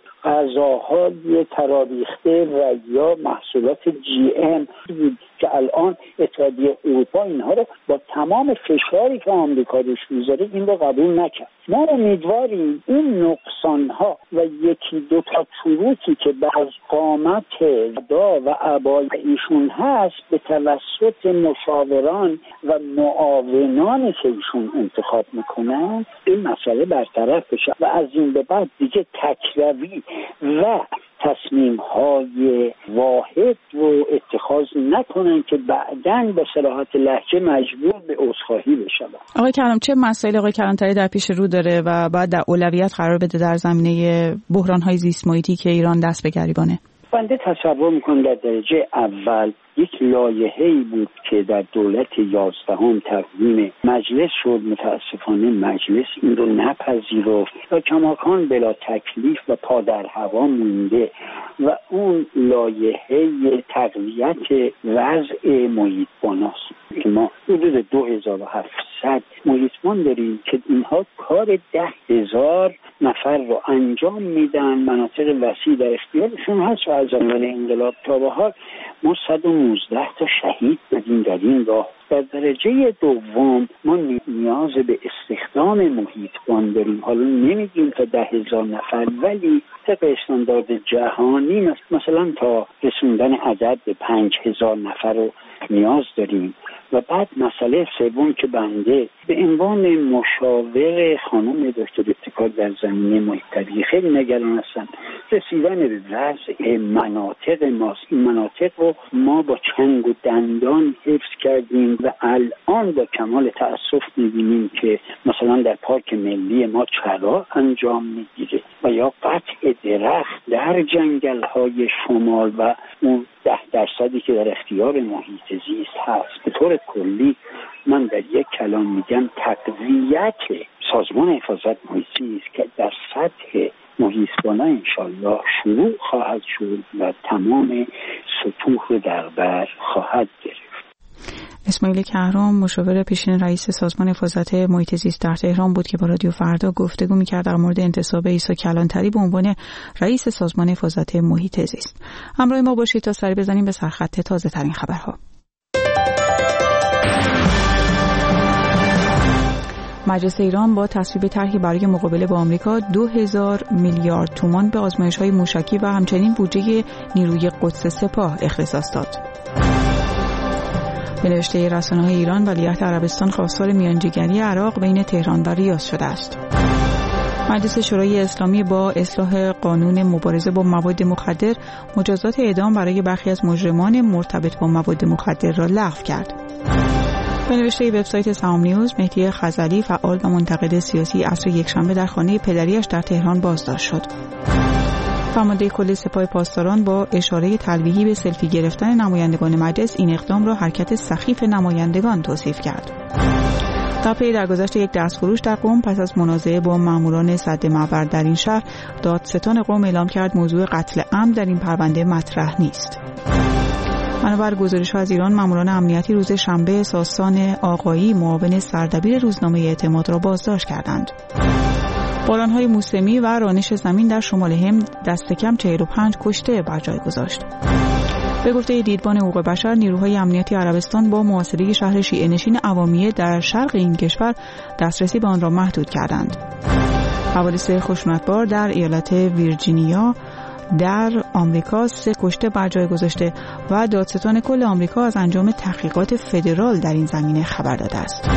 غذاهای تراریخته و یا محصولات GM بود که الان اتحادیه اروپا اینها رو با تمام فشاری که آمریکا روش میذاره این رو قبول نکرد. ما امیدواریم این نقصانها و 1-2 تا چروکی که بعض قامت دا و ابای ایشون هست به توسط مشاوران و معاونانی که ایشون انتخاب میکنن این مسئله برطرف بشه و از این به بعد دیگه تکروی و تصمیم‌های واحد رو اتخاذ نکنن که بعداً به صراحت لهجه مجبور به عذرخواهی بشن. آقای کلام، چه مسائلی آقای کلانتری در پیش رو داره و بعد در اولویت قرار بده در زمینه بحران‌های زیست محیطی که ایران دست به گریبانه؟ بنده تصور میکنم در درجه اول یک لایحه‌ای بود که در دولت 11 تقدیم مجلس شد. متاسفانه مجلس این رو نپذیرفت و کماکان بلا تکلیف و پا در هوا مونده و اون لایحه تقویت وضع محیط‌باناست که ما حدود 2700 محیط‌بان داریم که اینها کار 10,000 نفر رو انجام میدن. مناطق وسیع در اختیارشون هست و از زمان انقلاب تا به حال ما 119 تا شهید دادیم در این راه. در درجه دوم ما نیاز به استخدام محیط‌بان داریم. حالا نمیگیم تا 10,000 نفر، ولی طبق استاندارد جهانی مثلا تا رسوندن عدد به 5,000 نفر رو نیاز داریم. و بعد مسئله سوم که بنده به عنوان مشاور خانم دکتر ابتکار در زمینه محیط طبیعی خیلی نگران هستم، رسیدن به وضع مناطق ماست. این مناطق رو ما با چنگ و دندان حفظ کردیم و الان با کمال تأسف می‌بینیم که مثلا در پارک ملی ما چرا انجام میگیره و یا قطع درخت در جنگل‌های شمال و اون 10% که در اختیار محیط زیست هست. به طور کلی من در یک کلام میگم تقویت سازمان حفاظت محیط زیست که در سطح محیط‌بانا انشالله شروع خواهد شد و تمام سطوح رو در بر خواهد گرفت. اسماعیل کهرام، مشاور پیشین رئیس سازمان حفاظت محیط زیست در تهران بود که با رادیو فردا گفتگو می‌کرد در مورد انتصاب عیسی کلانتری به عنوان رئیس سازمان حفاظت محیط زیست. همراه ما باشید تا سری بزنیم به سرخط تازه‌ترین خبرها. مجلس ایران با تصویب طرحی برای مقابله با آمریکا 2000 میلیارد تومان به آزمایش‌های موشکی و همچنین بودجه نیروی قدس سپاه اختصاص داد. به نوشته رسانه‌های ایران، ولیعهد عربستان خواستار میانجیگری عراق بین تهران و ریاض شده است. مجلس شورای اسلامی با اصلاح قانون مبارزه با مواد مخدر مجازات اعدام برای برخی از مجرمان مرتبط با مواد مخدر را لغو کرد. به نوشته وبسایت سهام نیوز، مهدی خزعلی، فعال و منتقد سیاسی، عصر یکشنبه در خانه پدریش در تهران بازداشت شد. فرمانده کل سپاه پاسداران با اشاره تلویحی به سلفی گرفتن نمایندگان مجلس این اقدام را حرکت سخیف نمایندگان توصیف کرد. در پی درگذشت یک دستفروش در قم پس از منازعه با ماموران سد معبر در این شهر، دادستان قم اعلام کرد موضوع قتل عمد در این پرونده مطرح نیست. بنابر گزارش‌ها از ایران، ماموران امنیتی روز شنبه ساسان آقایی معاون سردبیر روزنامه اعتماد را بازداشت کردند. باران‌های موسمی و رانش زمین در شمال هند دست کم 45 کشته بر جای گذاشت. به گفته دیدبان حقوق بشر، نیروهای امنیتی عربستان با محاصره شهر شیعه‌نشین عوامیه در شرق این کشور دسترسی به آن را محدود کردند. حوادث خشونتبار در ایالت ویرجینیا در آمریکا 3 کشته بر جای گذاشته و دادستان کل آمریکا از انجام تحقیقات فدرال در این زمینه خبر داده است.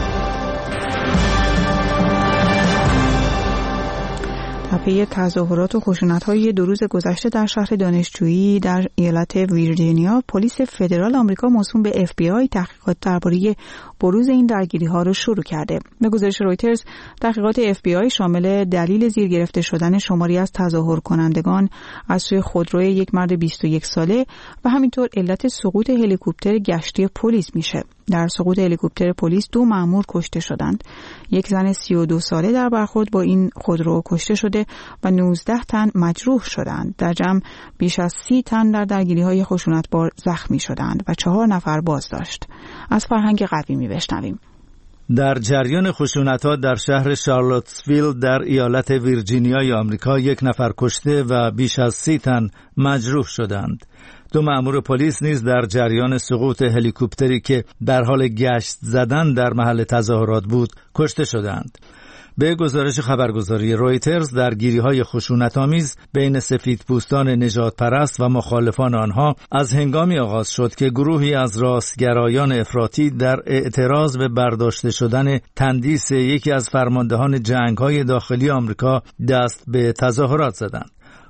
در پی تظاهرات و خشونت‌های 2 روز گذشته در شهر دانشجویی در ایالت ویرجینیا، پلیس فدرال آمریکا موسوم به FBI تحقیقات درباره بروز این درگیری‌ها را شروع کرده. به گزارش رویترز، تحقیقات FBI شامل دلیل زیر گرفته شدن شماری از تظاهر کنندگان از سوی خودروی یک مرد 21 ساله و همینطور علت سقوط هلیکوپتر گشتی پلیس میشه. در سقوط هلیکوپتر پلیس 2 مأمور کشته شدند. یک زن 32 ساله در برخورد با این خودرو کشته شده و 19 تن مجروح شدند. در جمع بیش از 30 تن در درگیری‌های خشونتبار زخمی شدند و 4 نفر بازداشت. از فرهنگ قویمی بشنویم. در جریان خشونت‌ها در شهر شارلوتسویل در ایالت ویرجینیای آمریکا 1 نفر کشته و بیش از 30 تن مجروح شدند. 2 مأمور پلیس نیز در جریان سقوط هلیکوپتری که در حال گشت زدن در محل تظاهرات بود کشته شدند. به گزارش خبرگزاری رویترز، درگیری‌های خشونت‌آمیز بین سفیدپوستان نژاد پرست و مخالفان آنها از هنگامی آغاز شد که گروهی از راستگرایان افراطی در اعتراض به برداشته شدن تندیس یکی از فرماندهان جنگ‌های داخلی آمریکا دست به تظاهرات زدند.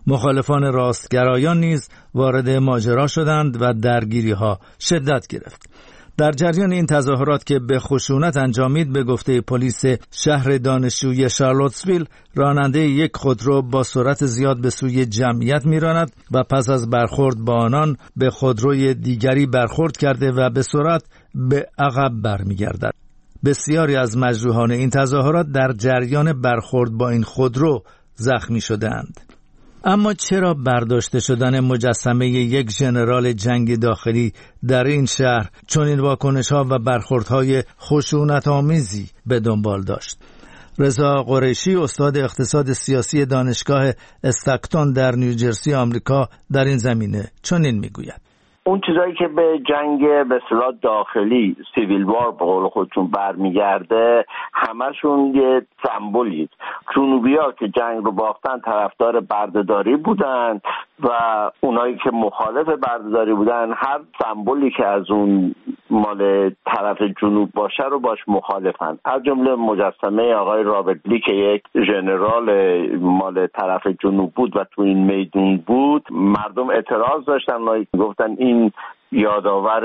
مخالفان راستگرایان نیز وارد ماجرا شدند و درگیری‌ها شدت گرفت. در جریان این تظاهرات که به خشونت انجامید، به گفته پلیس شهر دانشجویی شارلوتسویل، راننده یک خودرو با سرعت زیاد به سوی جمعیت می‌راند و پس از برخورد با آنان به خودروی دیگری برخورد کرده و به سرعت به عقب برمیگردد. بسیاری از مجروحان این تظاهرات در جریان برخورد با این خودرو زخمی شدند. اما چرا برداشته شدن مجسمه یک ژنرال جنگ داخلی در این شهر چنین واکنش‌ها و برخوردهای خشونت‌آمیزی به دنبال داشت؟ رضا قریشی، استاد اقتصاد سیاسی دانشگاه استکتون در نیوجرسی آمریکا، در این زمینه چنین میگوید: اون چیزایی که به جنگ به اصطلاح داخلی، سیویل وار به قول خودشون برمیگرده، همشون یه سمبولیه. جنوبی‌ها که جنگ رو باختن طرفدار بردهداری بودن و اونایی که مخالف بردهداری بودن هر سمبولی که از اون مال طرف جنوب باشه رو باش مخالفن. از جمله مجسمه آقای رابرت لی که یک ژنرال مال طرف جنوب بود و تو این میدون بود، مردم اعتراض داشتن و گفتن این یادآور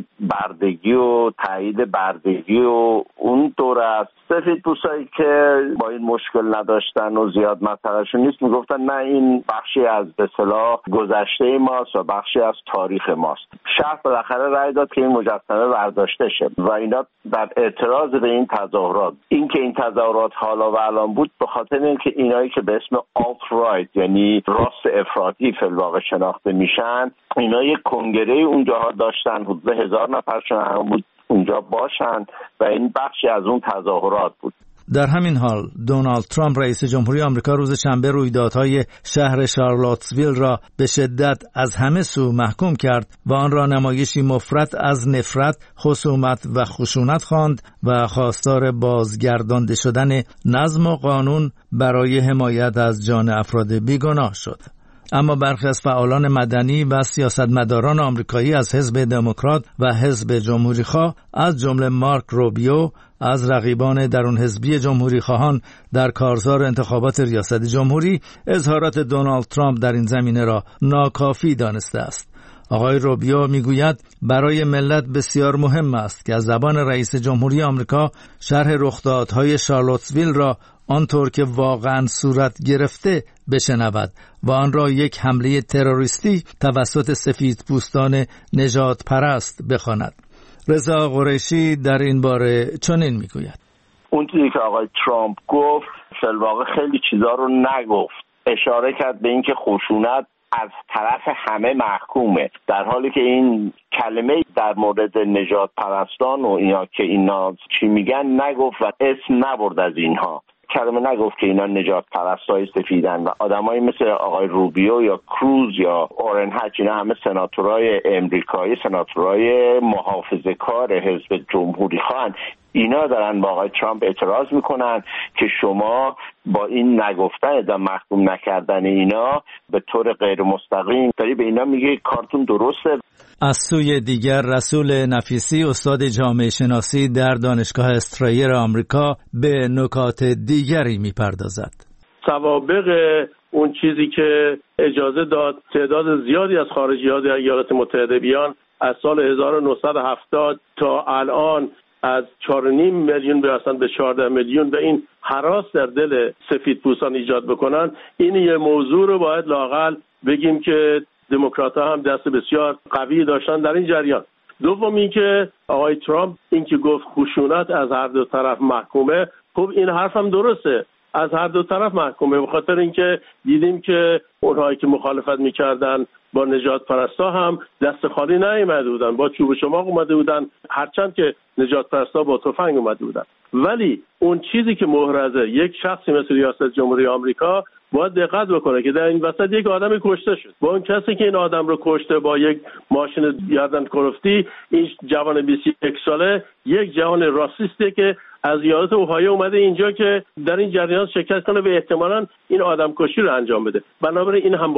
بردگی و تایید بردگی و اون دوره است. سفیدپوستایی که با این مشکل نداشتن و زیاد مسئلهشون نیست میگفتن نه، این بخشی از به اصطلاح گذشته ماست و بخشی از تاریخ ماست. شهر بالاخره رأی داد که این مجسمه برداشته شه و اینا در اعتراض به این تظاهرات. این که این تظاهرات حالا و الان بود به خاطر اینکه اینایی که به اسم آلت رایت یعنی راست افراطی فی الواقع شناخته میشن، اینا یک کنگره اونجاها داشتن، حدود 1000 نفرشون هم بود اونجا باشن و این بخشی از اون تظاهرات بود. در همین حال دونالد ترامپ رئیس جمهوری آمریکا روز شنبه رویدادهای شهر شارلوتسویل را به شدت از همه سو محکوم کرد و آن را نمایشی مفرط از نفرت، خصومت و خشونت خواند و خواستار بازگردانده شدن نظم و قانون برای حمایت از جان افراد بیگناه شد. اما برخی از فعالان مدنی و سیاستمداران آمریکایی از حزب دموکرات و حزب جمهوریخواه، از جمله مارک روبیو، از رقیبان درون حزبی جمهوریخواهان در کارزار انتخابات ریاست جمهوری، اظهارات دونالد ترامپ در این زمینه را ناکافی دانسته است. آقای روبیو میگوید برای ملت بسیار مهم است که از زبان رئیس جمهوری آمریکا شرح رخدادهای شارلوتسویل را آنطور که واقعا صورت گرفته بشنود و آن را یک حمله تروریستی توسط سفیدپوستان نژاد پرست بخواند. رضا قریشی در این باره چنین میگوید: اون چیزی که آقای ترامپ گفت فی الواقع خیلی چیزا رو نگفت. اشاره کرد به اینکه خشونت از طرف همه محکومه، در حالی که این کلمه در مورد نژاد پرستان و اینا که اینا چی میگن نگفت و اسم نبرد از اینها. کلمه نگفت که اینا نجات پرستای سفیدن و آدمایی مثل آقای روبیو یا کروز یا اورن هچ، اینا همه سناتورای امریکایی، سناتورای محافظه‌کار حزب جمهوری خواهن. اینا دارن با آقای ترامپ اعتراض میکنن که شما با این نگفتن و محکوم نکردن اینا به طور غیر مستقیم داری به اینا میگه کارتون درسته. از سوی دیگر رسول نفیسی، استاد جامعه شناسی در دانشگاه استرایر آمریکا، به نکات دیگری میپردازد. سوابق اون چیزی که اجازه داد تعداد زیادی از خارجی‌ها در ایالات متحده بیان از سال 1970 تا الان از 4.5 میلیون برسن به 14 میلیون و این هراس در دل سفیدپوستان ایجاد بکنن، این یه موضوع رو باید لااقل بگیم که دموکرات‌ها هم دست بسیار قوی داشتن در این جریان. دوم این که آقای ترامپ این که گفت خشونت از هر دو طرف محکومه، خب این حرف هم درسته، از هر دو طرف محکومه، به خاطر اینکه دیدیم که اونهایی که مخالفت میکردن با نجات پرستا هم دست خالی نیامده بودن، با چوب چماق اومده بودن، هرچند که نجات پرستا با تفنگ اومده بودن. ولی اون چیزی که محرزه، یک شخصی مثل ریاست جمهوری آمریکا باید دقت بکنه که در این وسط یک آدمی کشته شد. با اون کسی که این آدم رو کشته با یک ماشین گردن کلفتی، این جوان 21 ساله یک جوان راسیسته که از ایالت اوهایو اومده اینجا که در این جریان شرکت کنه و احتمالاً این آدم کشی رو انجام بده. بنابراین این هم باید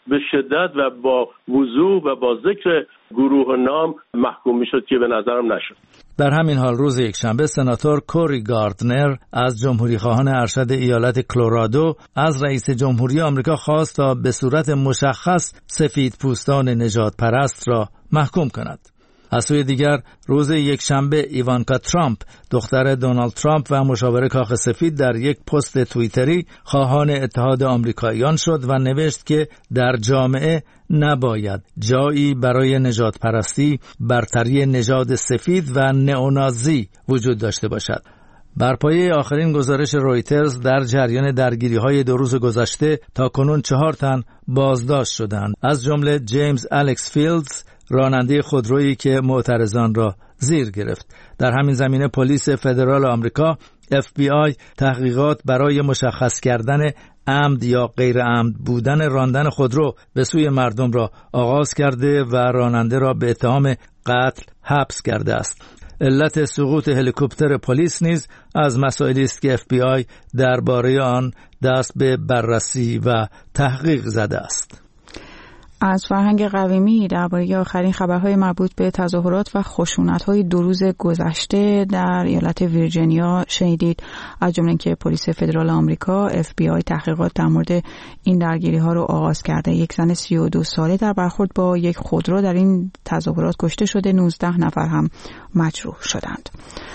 به شدت و با وضوح و با ذکر گروه و نام محکوم میشد که به نظرم نشد. در همین حال روز یکشنبه سناتور کوری گاردنر از جمهوری خواهان ارشد ایالت کلرادو از رئیس جمهوری آمریکا خواست تا به صورت مشخص سفید پوستان نژاد پرست را محکوم کند. از سوی دیگر روز یکشنبه ایوانکا ترامپ دختر دونالد ترامپ و مشاور کاخ سفید در یک پست توییتری خواهان اتحاد آمریکاییان شد و نوشت که در جامعه نباید جایی برای نژاد پرستی، برتری نژاد سفید و نئونازی وجود داشته باشد. بر پایه آخرین گزارش رویترز در جریان درگیری‌های 2 روز گذشته تاکنون 4 تن بازداشت شدند، از جمله جیمز الکس فیلدز، راننده خودرویی که معترضان را زیر گرفت. در همین زمینه پلیس فدرال آمریکا FBI تحقیقات برای مشخص کردن عمد یا غیر عمد بودن راندن خودرو به سوی مردم را آغاز کرده و راننده را به اتهام قتل حبس کرده است. علت سقوط هلیکوپتر پلیس نیز از مسائلی است که FBI درباره آن دست به بررسی و تحقیق زده است. از فرهنگ قویمی درباره آخرین خبرهای مربوط به تظاهرات و خشونت‌های 2 روز گذشته در ایالت ویرجینیا شنیدید، از جمله اینکه پلیس فدرال آمریکا FBI تحقیقات در مورد این درگیری‌ها رو آغاز کرده. یک زن 32 ساله در برخورد با یک خودرو در این تظاهرات کشته شده، 19 نفر هم مجروح شدند.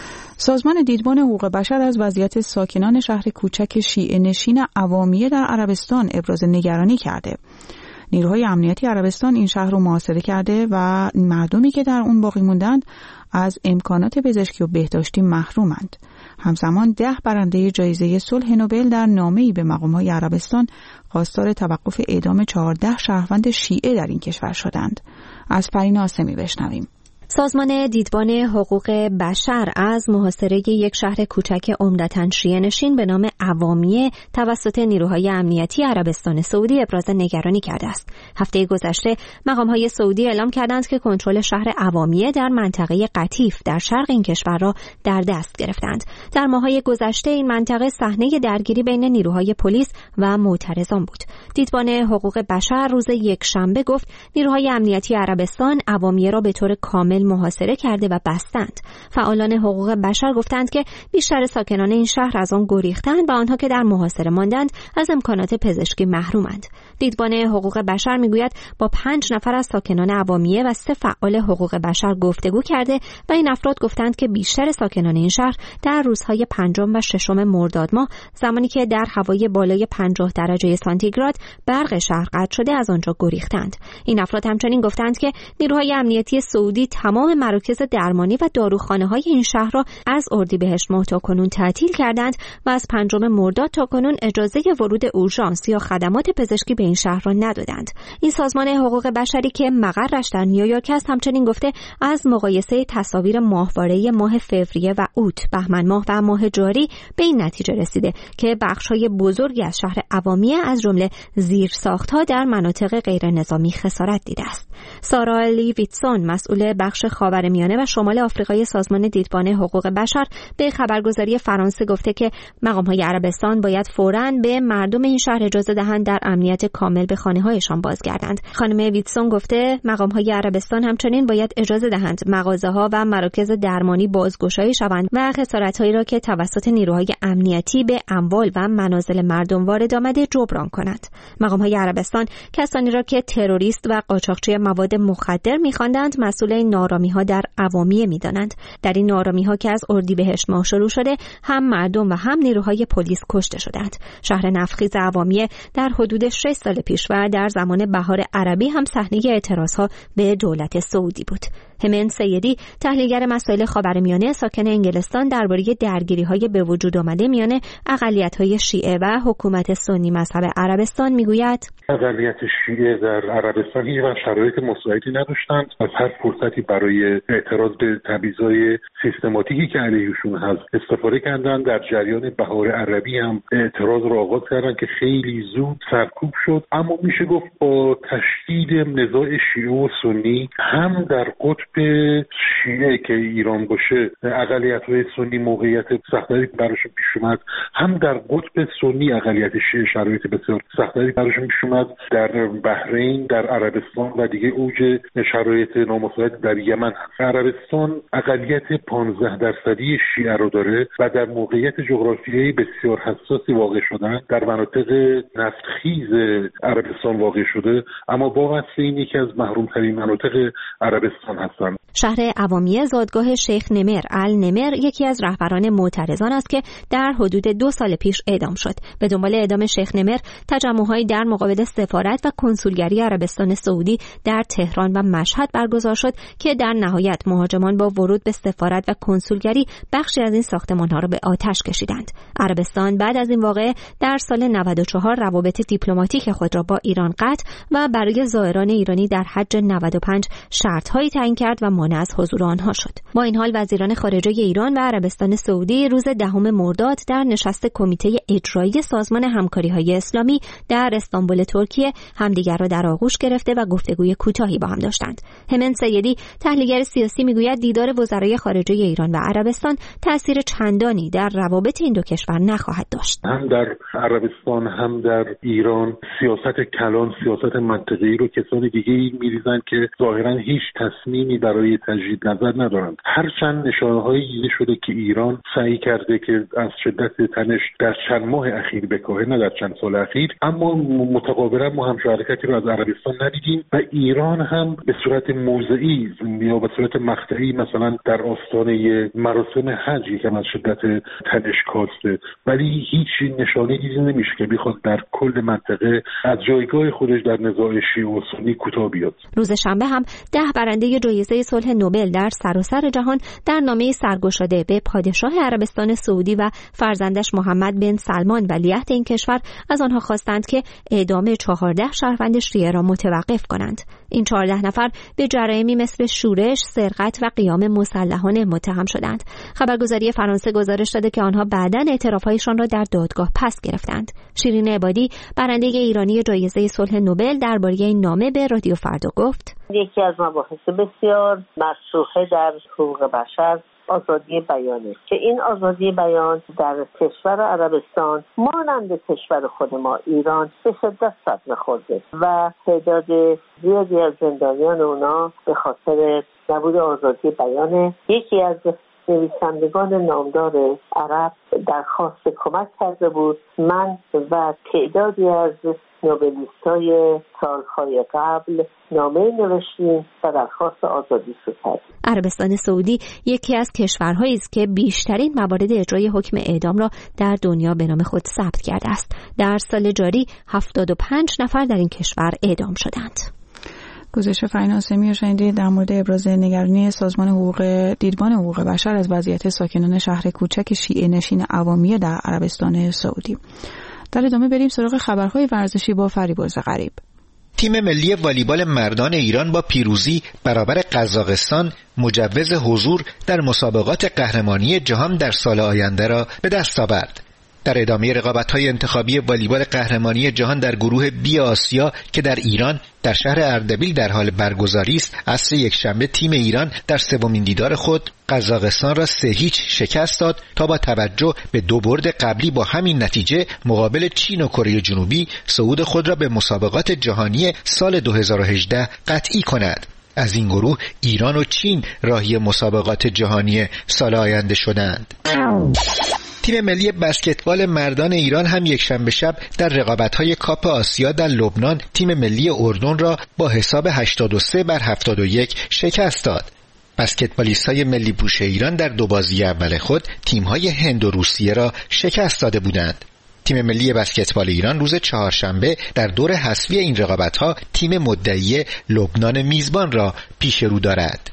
سازمان دیدبان حقوق بشر از وضعیت ساکنان شهر کوچک شیعه نشین عوامیه در عربستان ابراز نگرانی کرده. نیروهای امنیتی عربستان این شهر رو محاصره کرده و مردمی که در اون باقی موندند از امکانات پزشکی و بهداشتی محرومند. همزمان 10 برنده جایزه صلح نوبل در نامه‌ای به مقام‌های عربستان خواستار توقف اعدام 14 شهروند شیعه در این کشور شدند. از پرین آسمی بشنویم. سازمان دیدبان حقوق بشر از محاصره یک شهر کوچک عمدتاً شیعه نشین به نام عوامیه توسط نیروهای امنیتی عربستان سعودی ابراز نگرانی کرده است. هفته گذشته مقام‌های سعودی اعلام کردند که کنترل شهر عوامیه در منطقه قطیف در شرق این کشور را در دست گرفتند. در ماه‌های گذشته این منطقه صحنه درگیری بین نیروهای پلیس و معترضان بود. دیدبان حقوق بشر روز یکشنبه گفت نیروهای امنیتی عربستان عوامیه را به طور کامل محاصره کرده و بستند. فعالان حقوق بشر گفتند که بیشتر ساکنان این شهر از آن گریختند و آنها که در محاصره ماندند از امکانات پزشکی محرومند. دیدبان حقوق بشر میگوید با 5 نفر از ساکنان عوامیه و 3 فعال حقوق بشر گفتگو کرده و این افراد گفتند که بیشتر ساکنان این شهر در روزهای 5 و 6 مرداد ماه زمانی که در هوای بالای 50 درجه سانتیگراد برق شهر قطع شده از آنجا گریختند. این افراد همچنین گفتند که نیروهای امنیتی سعودی تمام مراکز درمانی و داروخانه‌های این شهر را از اردیبهشت ماه تاکنون تعطیل کردند و از 5 مرداد تاکنون اجازه ورود اورژانس یا خدمات پزشکی به این شهر را ندادند. این سازمان حقوق بشری که مقرش در نیویورک است همچنین گفته از مقایسه تصاویر ماهواره ماه فوریه و اوت، بهمن ماه و ماه جاری به این نتیجه رسیده که بخش‌های بزرگی از شهر عوامیه از جمله زیرساخت‌ها در مناطق غیر نظامی خسارت دیده است. سارا لی ویتسون مسئول بخش خاورمیانه و شمال آفریقای سازمان دیدبان حقوق بشر به خبرگزاری فرانسه گفته که مقام‌های عربستان باید فوراً به مردم این شهر اجازه دهند در امنیت کامل به خانه‌هایشان بازگردند. خانم ویتسون گفته مقام‌های عربستان همچنین باید اجازه دهند مغازه‌ها و مراکز درمانی بازگشایی شوند و خسارت‌هایی را که توسط نیروهای امنیتی به اموال و منازل مردم وارد آمده جبران کنند. مقام‌های عربستان کسانی را که تروریست و قاچاقچی مواد مخدر می‌خواندند مسئول این نارامی‌ها در عوامیه می‌دانند. در این نارامی‌ها که از اردیبهشت ماه شروع شده هم مردم و هم نیروهای پلیس کشته شدند. شهر نفتخیز عوامیه در حدود 6 سال پیش و در زمان بهار عربی هم صحنه اعتراضها به دولت سعودی بود. همن سیدی تحلیلگر مسائل خاورمیانه ساکن انگلستان درباره درگیری‌های به وجود آمده میان اقلیت‌های شیعه و حکومت سنی مذهب عربستان میگوید اقلیت شیعه در عربستان هیچ شرایط مساعدی نداشتند. از هر فرصتی برای اعتراض به تبعیض‌های سیستماتیکی که علیهشون هست استفاده کردن. در جریان بهار عربی هم اعتراض رو آغاز کردن که خیلی زود سرکوب شد، اما میشه گفت با تشدید نزاع شیعه و سنی هم در قطب شیعه که ایران باشه اقلیت‌های سنی موقعیت سخت‌تری براشون پیش اومد، هم در قطب سنی اقلیت شیعه شرایط بسیار سخت‌تری براشون پیش اومد. در بحرین، در عربستان و دیگه اوج شرایط نامساعد در یمن هست. عربستان اقلیت 15% شیعه رو داره و در موقعیت جغرافیایی بسیار حساسی واقع شدن، در مناطق نفتخیز عربستان واقع شده، با وصف این یکی از محروم‌ترین مناطق عربستان هستند. شهر عوامیه زادگاه شیخ نمر النمر یکی از رهبران معترضان است که در حدود 2 سال پیش اعدام شد. به دنبال اعدام شیخ نمر تجمع‌هایی در مقابل سفارت و کنسولگری عربستان سعودی در تهران و مشهد برگزار شد که در نهایت مهاجمان با ورود به سفارت و کنسولگری بخشی از این ساختمان‌ها را به آتش کشیدند. عربستان بعد از این واقعه در سال 94 روابط دیپلماتیک خود را با ایران قطع و برای زائران ایرانی در حج 95 شرط‌هایی تعیین کرد و مانع از حضور آنها شد. با این حال وزیران خارجه ایران و عربستان سعودی روز 10 مرداد در نشست کمیته اجرایی سازمان همکاری‌های اسلامی در استانبول ترکیه همدیگر را در آغوش گرفته و گفتگوی کوتاهی با هم داشتند. همن سیدی تحلیلگر سیاسی میگوید دیدار وزرای خارجه ایران و عربستان تأثیر چندانی در روابط این دو کشور نخواهد داشت. هم در عربستان هم در ایران سیاست کلان، سیاست منطقه‌ای رو کسان دیگه‌ای می‌ریزن که ظاهراً هیچ تصمیمی برای تجدید نظر ندارند. هرچند نشانه‌هایی دیده شده که ایران سعی کرده که از شدت تنش در چند ماه اخیر بکاهه، نه در چند سال اخیر، اما متقابلا ما همچون حرکتی رو از عربستان ندیدیم و ایران هم به صورت موضعی یا به صورت مقطعی مثلا در آستانه مراسم حج یکم از شدت تنش کاسته، ولی هیچ نشانه دیده نمیشه که بخواد در کل منطقه از جایگاه خودش در نزاع شیعه و سنی کوتاه بیاد. روز شنبه هم 10 برنده جایزه صلح نوبل در سراسر جهان در نامه سرگشاده به پادشاه عربستان سعودی و فرزندش محمد بن سلمان ولیعهد این کشور از آنها خواستند که اعدام 14 شهروند شیعه را متوقف کنند. این 14 نفر به جرایمی مثل شورش، سرقت و قیام مسلحانه متهم شدند. خبرگزاری فرانسه گزارش داده که آنها بعداً اعتراف‌هایشان را در دادگاه پس گرفتند. شیرین عبادی برنده ایرانی جایزه صلح نوبل درباره این نامه به رادیو فردا گفت: یکی از مباحث بسیار مشروحه در حقوق بشر آزادی بیانه که این آزادی بیان در کشور عربستان مانند کشور خود ما ایران به شدت صدمه خورده و تعداد زیادی از زندانیان اونا به خاطر نبود آزادی بیانه. یکی از نویسندگان نامدار عرب درخواست کمک کرده بود. من و تعدادی از نوبلیستای سالهای قبل نامه نوشتیم و درخواست آزادی کردیم. عربستان سعودی یکی از کشورهایی است که بیشترین موارد اجرای حکم اعدام را در دنیا به نام خود ثبت کرده است. در سال جاری 75 نفر در این کشور اعدام شدند. گزارش فرین آسمی رو شنیدید در مورد ابراز نگرانی سازمان دیدبان حقوق بشر از وضعیت ساکنان شهر کوچک شیعه نشین عوامیه در عربستان سعودی. در ادامه بریم سراغ خبرهای ورزشی با فریبرز غریب. تیم ملی والیبال مردان ایران با پیروزی برابر قزاقستان مجوز حضور در مسابقات قهرمانی جهان در سال آینده را به دست آورد. در ادامه رقابت‌های انتخابی والیبال قهرمانی جهان در گروه بی آسیا که در ایران در شهر اردبیل در حال برگزاری است، عصر یکشنبه تیم ایران در سومین دیدار خود قزاقستان را 3-0 شکست داد تا با توجه به 2 برد قبلی با همین نتیجه مقابل چین و کره جنوبی صعود خود را به مسابقات جهانی سال 2018 قطعی کند. از این گروه ایران و چین راهی مسابقات جهانی سال آینده شدند. تیم ملی بسکتبال مردان ایران هم یکشنبه شب در رقابت‌های کاپ آسیا در لبنان تیم ملی اردن را با حساب 83-71 شکست داد. بسکتبالیست‌های ملی پوش ایران در 2 بازی اول خود تیم‌های هند و روسیه را شکست داده بودند. تیم ملی بسکتبال ایران روز چهارشنبه در دور حذفی این رقابت‌ها تیم مدعی لبنان میزبان را پیش رو دارد.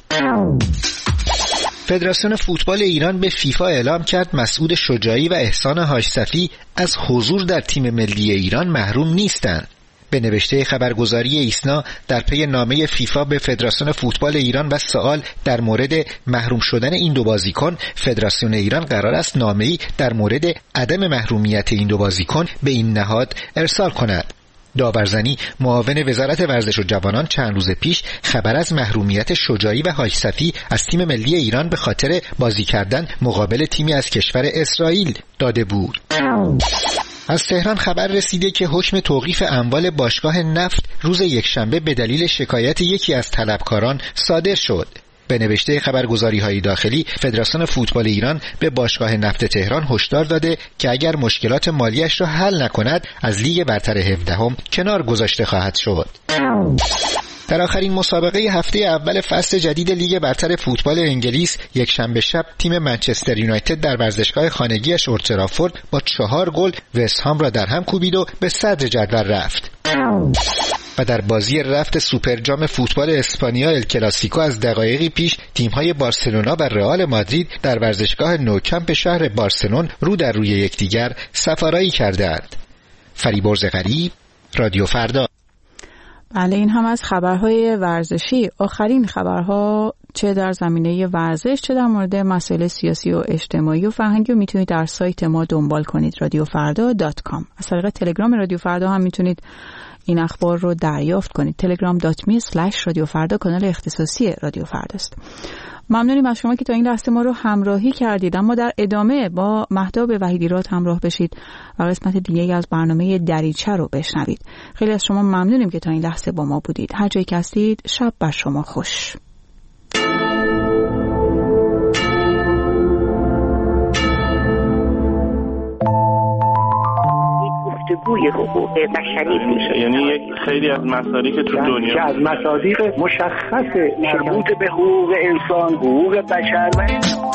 فدراسیون فوتبال ایران به فیفا اعلام کرد مسعود شجاعی و احسان حاجصفی از حضور در تیم ملی ایران محروم نیستند. به نوشته خبرگزاری ایسنا در پی نامه فیفا به فدراسیون فوتبال ایران و سوال در مورد محروم شدن این دو بازیکن، فدراسیون ایران قرار است نامه‌ای در مورد عدم محرومیت این دو بازیکن به این نهاد ارسال کند. داورزنی معاون وزارت ورزش و جوانان چند روز پیش خبر از محرومیت شجاعی و حاج‌صفی از تیم ملی ایران به خاطر بازی کردن مقابل تیمی از کشور اسرائیل داده بود. از تهران خبر رسیده که حکم توقیف اموال باشگاه نفت روز یکشنبه به دلیل شکایت یکی از طلبکاران صادر شد. به نوشته خبرگزاری‌های داخلی، فدراسیون فوتبال ایران به باشگاه نفت تهران هشدار داده که اگر مشکلات مالیش را حل نکند از لیگ برتر 17 کنار گذاشته خواهد شد. در آخرین مسابقه هفته اول فصل جدید لیگ برتر فوتبال انگلیس یکشنبه شب تیم منچستر یونایتد در ورزشگاه خانگیش اولد ترافورد با 4 گل وست هام را در هم کوبید و به صدر جدول رفت. و در بازی رفت سوپر جام فوتبال اسپانیا ال کلاسیکو از دقایقی پیش تیم‌های بارسلونا و رئال مادرید در ورزشگاه نوکمپ شهر بارسلون رو در روی یکدیگر سفارایی کردند. فریبرز غریب، رادیو فردا. بله، این هم از خبرهای ورزشی. آخرین خبرها چه در زمینه ورزش چه در مورد مسائل سیاسی و اجتماعی و فرهنگی میتونید در سایت ما دنبال کنید radiofarda.com. از طریق تلگرام رادیو فردا هم میتونید این اخبار رو دریافت کنید. telegram.me/radiofarda کانال اختصاصی رادیو فردا است. ممنونیم از شما که تا این لحظه ما رو همراهی کردید. اما در ادامه با مهتاب وحیدیراد همراه بشید و قسمت دیگه از برنامه دریچه رو بشنوید. خیلی از شما ممنونیم که تا این لحظه با ما بودید. هر جایی که هستید شب بر شما خوش. گفتگوی حقوق بشری میشه، یعنی یک خیلی از مسائلی که تو دنیا که از مصادیق مشخص مربوط به حقوق انسان، حقوق بشر و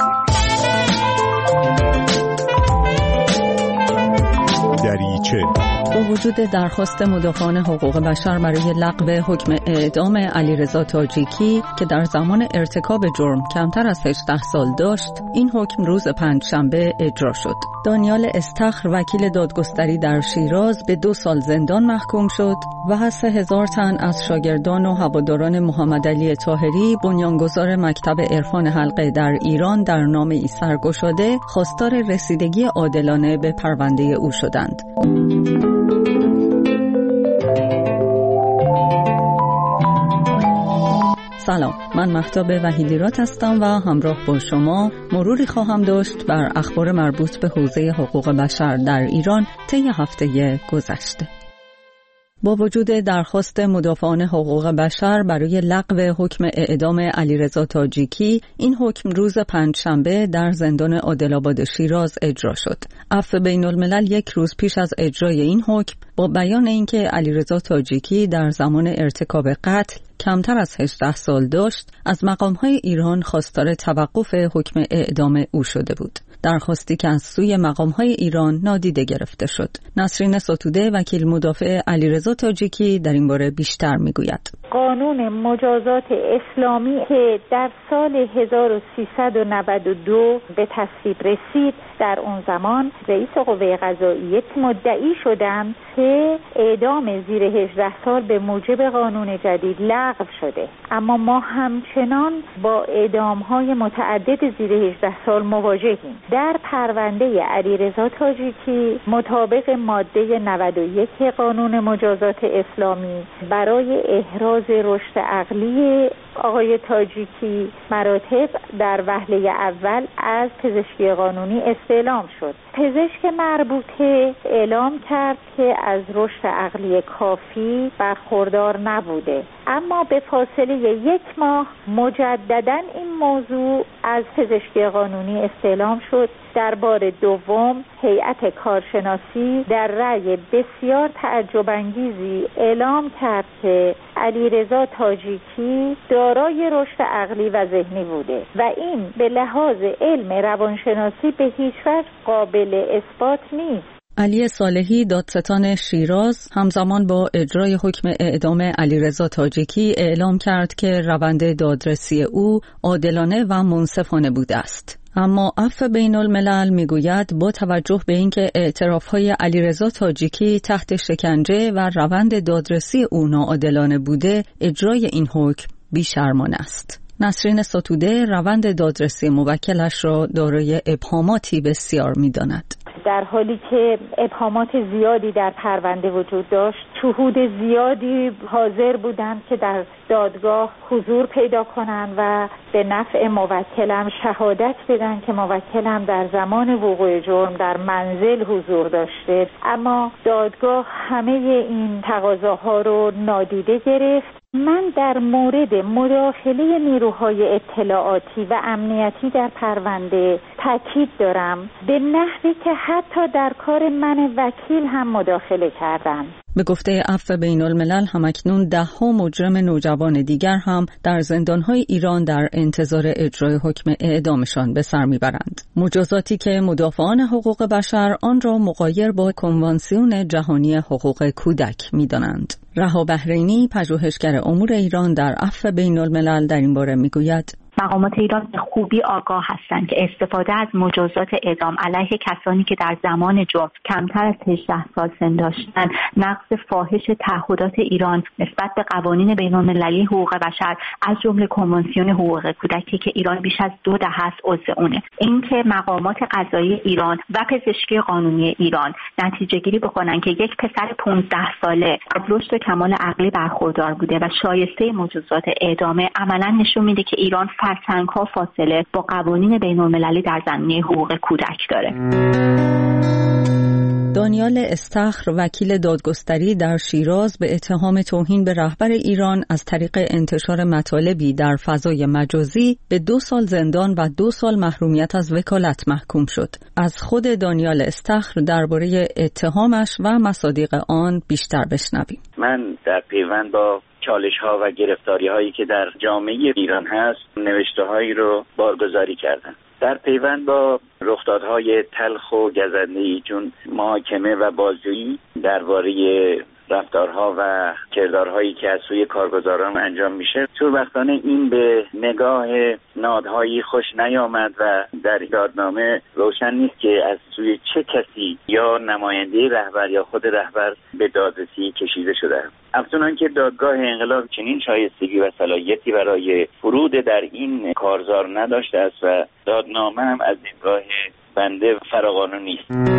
دریچه. با وجود درخواست مدافعان حقوق بشر برای لغو حکم اعدام علیرضا تاجیکی که در زمان ارتکاب جرم کمتر از 18 سال داشت، این حکم روز پنجشنبه اجرا شد. دانیال استخر وکیل دادگستری در شیراز به 2 سال زندان محکوم شد و 3000 تن از شاگردان و هواداران محمد علی طاهری بنیانگذار مکتب عرفان حلقه در ایران در نامه‌ای سرگشاده خواستار رسیدگی عادلانه به پرونده او شدند. سلام، من مهتاب وحیدیراد هستم و همراه با شما مروری خواهم داشت بر اخبار مربوط به حوزه حقوق بشر در ایران طی هفته گذشته. با وجود درخواست مدافعان حقوق بشر برای لغو حکم اعدام علیرضا تاجیکی، این حکم روز پنجشنبه در زندان عادل‌آباد شیراز اجرا شد. عفو بین الملل 1 روز پیش از اجرای این حکم با بیان اینکه علیرضا تاجیکی در زمان ارتکاب قتل کمتر از 18 سال داشت، از مقام‌های ایران خواستار توقف حکم اعدام او شده بود. درخواستی که از سوی مقام‌های ایران نادیده گرفته شد. نسرین ستوده وکیل مدافع علیرضا تاجیکی در این باره بیشتر میگوید. قانون مجازات اسلامی که در سال 1392 به تصویب رسید، در اون زمان رئیس قوه قضاییه مدعی شدند که اعدام زیر 18 سال به موجب قانون جدید لغو شده، اما ما همچنان با اعدام‌های متعدد زیر 18 سال مواجهیم. در پرونده علیرضا تاجیکی مطابق ماده 91 قانون مجازات اسلامی برای احراز رشد عقلی آقای تاجیکی مراتب در وهله اول از پزشکی قانونی استعلام شد. پزشک مربوطه اعلام کرد که از رشد عقلی کافی برخوردار نبوده، اما به فاصله 1 ماه مجددا این موضوع از پزشکی قانونی استعلام شد. در بار دوم هیئت کارشناسی در رأی بسیار تعجب انگیزی اعلام کرد که علیرضا تاجیکی دارای رشد عقلی و ذهنی بوده و این به لحاظ علم روانشناسی به هیچ وجه قابل اثبات نیست. علی صالحی دادستان شیراز همزمان با اجرای حکم اعدام علیرضا تاجیکی اعلام کرد که روند دادرسی او عادلانه و منصفانه بوده است. اما عفو بین الملل میگوید با توجه به اینکه اعتراف‌های علیرضا تاجیکی تحت شکنجه و روند دادرسی او ناعادلانه بوده، اجرای این حکم بی‌شرمانه است. نسرین ستوده روند دادرسی موکلش را دارای ابهاماتی بسیار می‌داند. در حالی که ابهامات زیادی در پرونده وجود داشت، شهود زیادی حاضر بودند که در دادگاه حضور پیدا کنند و به نفع موکلم شهادت بدن که موکلم در زمان وقوع جرم در منزل حضور داشته، اما دادگاه همه این تقاضاها رو نادیده گرفت. من در مورد مداخله نیروهای اطلاعاتی و امنیتی در پرونده تاکید دارم، به نحوی که حتی در کار من وکیل هم مداخله کردند. به گفته عفو بین الملل همکنون 10 مجرم نوجوان دیگر هم در زندانهای ایران در انتظار اجرای حکم اعدامشان به سر میبرند. مجازاتی که مدافعان حقوق بشر آن را مغایر با کنوانسیون جهانی حقوق کودک میدانند. رها بحرینی، پژوهشگر امور ایران در عفو بین الملل، در این باره میگوید مقامات ایران به خوبی آگاه هستند که استفاده از مجازات اعدام علیه کسانی که در زمان جرم کمتر از 18 سال سن داشتند نقض فاحش تعهدات ایران نسبت به قوانین بین‌المللی حقوق بشر از جمله کنوانسیون حقوق کودکی که ایران بیش از 2 دهه است عضو اونه. اینکه مقامات قضایی ایران و پزشکی قانونی ایران نتیجه گیری بکنن که یک پسر 15 ساله از رشد کمال عقلی برخوردار بوده و شایسته مجازات اعدامه، عملاً نشون میده که ایران فرسنگ‌ها فاصله با قوانین بین‌المللی در زمینه حقوق کودک داره. دانیال استخر، وکیل دادگستری در شیراز، به اتهام توهین به رهبر ایران از طریق انتشار مطالبی در فضای مجازی به 2 سال زندان و 2 سال محرومیت از وکالت محکوم شد. از خود دانیال استخر درباره اتهامش و مصادیق آن بیشتر بشنویم. من در پیوند با چالش‌ها و گرفتاری‌هایی که در جامعه ایران هست، نوشته‌هایی رو بارگذاری کردم. در پیوند با رخدادهای تلخ و گزنده‌ای، چون محاکمه و بازجویی درباره رفتارها و کردارهایی که از سوی کارگزاران انجام میشه، شوربختانه این به نگاه نادهایی خوش نیامد و در دادنامه روشن نیست که از سوی چه کسی یا نماینده رهبر یا خود رهبر به دادرسی کشیده شده. افزوناً که دادگاه انقلاب چنین شایستگی و صلاحیتی برای فرود در این کارزار نداشته است و دادنامه هم از دیدگاه بنده فراقانونی است.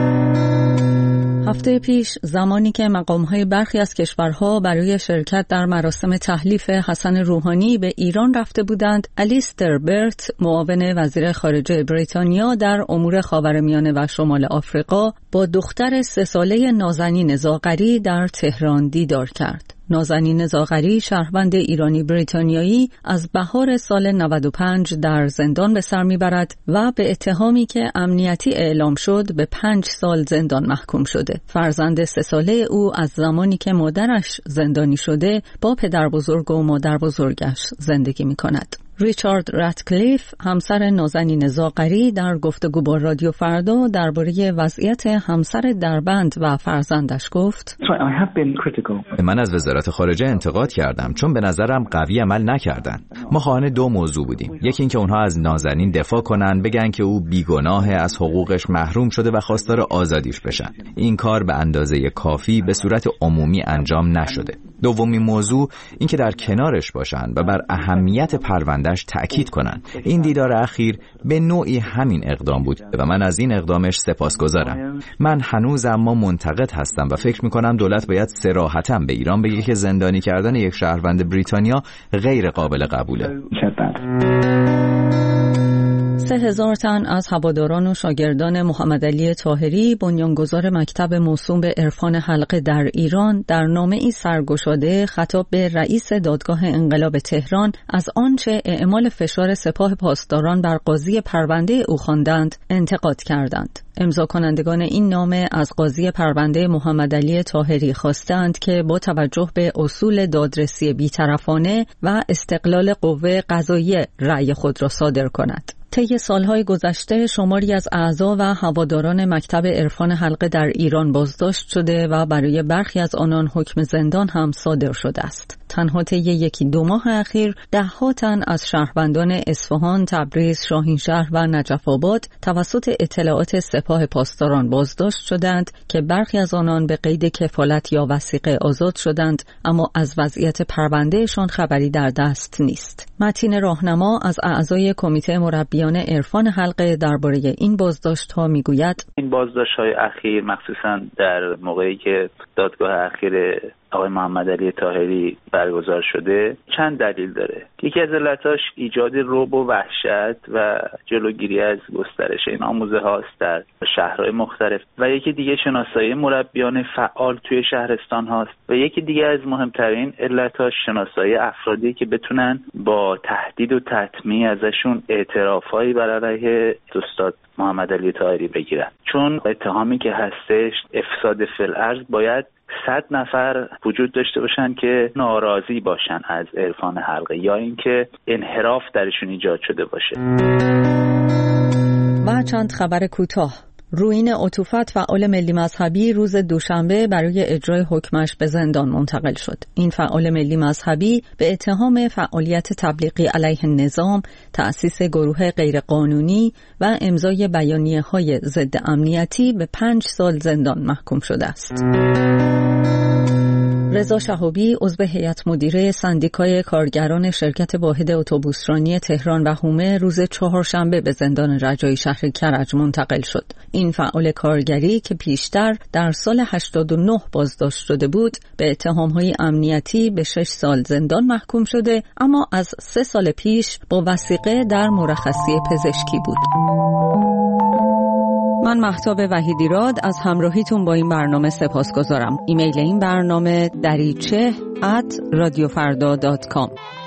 هفته پیش زمانی که مقام‌های برخی از کشورها برای شرکت در مراسم تحلیف حسن روحانی به ایران رفته بودند، الیستر برت، معاون وزیر خارجه بریتانیا در امور خاورمیانه و شمال آفریقا، با دختر 3 ساله نازنین زاغری در تهران دیدار کرد. نازنین زاغری، شهروند ایرانی بریتانیایی، از بهار سال 95 در زندان به سر میبرد و به اتهامی که امنیتی اعلام شد به 5 سال زندان محکوم شده. فرزند 3 ساله او از زمانی که مادرش زندانی شده با پدر بزرگ و مادر بزرگش زندگی می کند. ریچارد راتکلیف، همسر نازنین زاغری، در گفتگو با رادیو فردا درباره وضعیت همسر دربند و فرزندش گفت: من از وزارت خارجه انتقاد کردم چون به نظرم قوی عمل نکردن. ما خواهان 2 موضوع بودیم. یکی اینکه اونها از نازنین دفاع کنن، بگن که او بیگناهه، از حقوقش محروم شده و خواستار آزادیش بشن. این کار به اندازه کافی به صورت عمومی انجام نشده. دومین موضوع اینکه در کنارش باشن و بر اهمیت پروندهش تأکید کنن. این دیدار اخیر به نوعی همین اقدام بود و من از این اقدامش سپاسگزارم. من هنوز اما منتقد هستم و فکر میکنم دولت باید صراحتاً به ایران بگه که زندانی کردن یک شهروند بریتانیا غیر قابل قبوله. 3000 تن از هواداران و شاگردان محمدعلی طاهری، بنیانگذار مکتب موسوم به عرفان حلقه در ایران، در نامه‌ای سرگشاده خطاب به رئیس دادگاه انقلاب تهران از آنچه اعمال فشار سپاه پاسداران بر قاضی پرونده او خواندند انتقاد کردند. امضا کنندگان این نامه از قاضی پرونده محمدعلی طاهری خواستند که با توجه به اصول دادرسی بی‌طرفانه و استقلال قوه قضاییه رأی خود را صادر کند. طی سالهای گذشته شماری از اعضا و هواداران مکتب عرفان حلقه در ایران بازداشت شده و برای برخی از آنان حکم زندان هم صادر شده است. تنها طی یکی دو ماه اخیر ده‌ها تن از شهروندان اصفهان، تبریز، شاهینشهر و نجف آباد توسط اطلاعات سپاه پاسداران بازداشت شدند که برخی از آنان به قید کفالت یا وثیقه آزاد شدند، اما از وضعیت پروندهشان خبری در دست نیست. متین راهنما از اعضای کمیته مربیان عرفان حلقه درباره این بازداشت‌ها میگوید: این بازداشت‌های اخیر مخصوصاً در موقعی که دادگاه اخیر آقای محمد علی طاهری برگزار شده چند دلیل داره. یکی از علتاش ایجاد رعب و وحشت و جلوگیری از گسترش این آموزه هاست در شهرهای مختلف و یکی دیگه شناسایی مربیان فعال توی شهرستان هاست و یکی دیگه از مهمترین علتاش شناسایی افرادی که بتونن با تهدید و تطمیع ازشون اعترافایی بر علیه استاد محمد علی طاهری بگیرن، چون اتهامی که هستش افساد فی الارض باید 100 نفر وجود داشته باشن که ناراضی باشن از عرفان حلقه یا اینکه انحراف درشون ایجاد شده باشه. و چند خبر کوتاه. رویین عطوفت فعال ملی مذهبی روز دوشنبه برای اجرای حکمش به زندان منتقل شد. این فعال ملی مذهبی به اتهام فعالیت تبلیغی علیه نظام، تأسیس گروه غیرقانونی و امضای بیانیه‌های ضد امنیتی به 5 سال زندان محکوم شده است. رضا شهابی عضو هیئت مدیره سندیکای کارگران شرکت واحد اتوبوسرانی تهران و حومه روز چهارشنبه به زندان رجایی شهر کرج منتقل شد. این فعال کارگری که پیشتر در سال 89 بازداشت شده بود به اتهام‌های امنیتی به 6 سال زندان محکوم شده، اما از 3 سال پیش با وثیقه در مرخصی پزشکی بود. من مهتاب وحیدیراد از همراهیتون با این برنامه سپاسگزارم. ایمیل این برنامه دریچه@radiofarda.com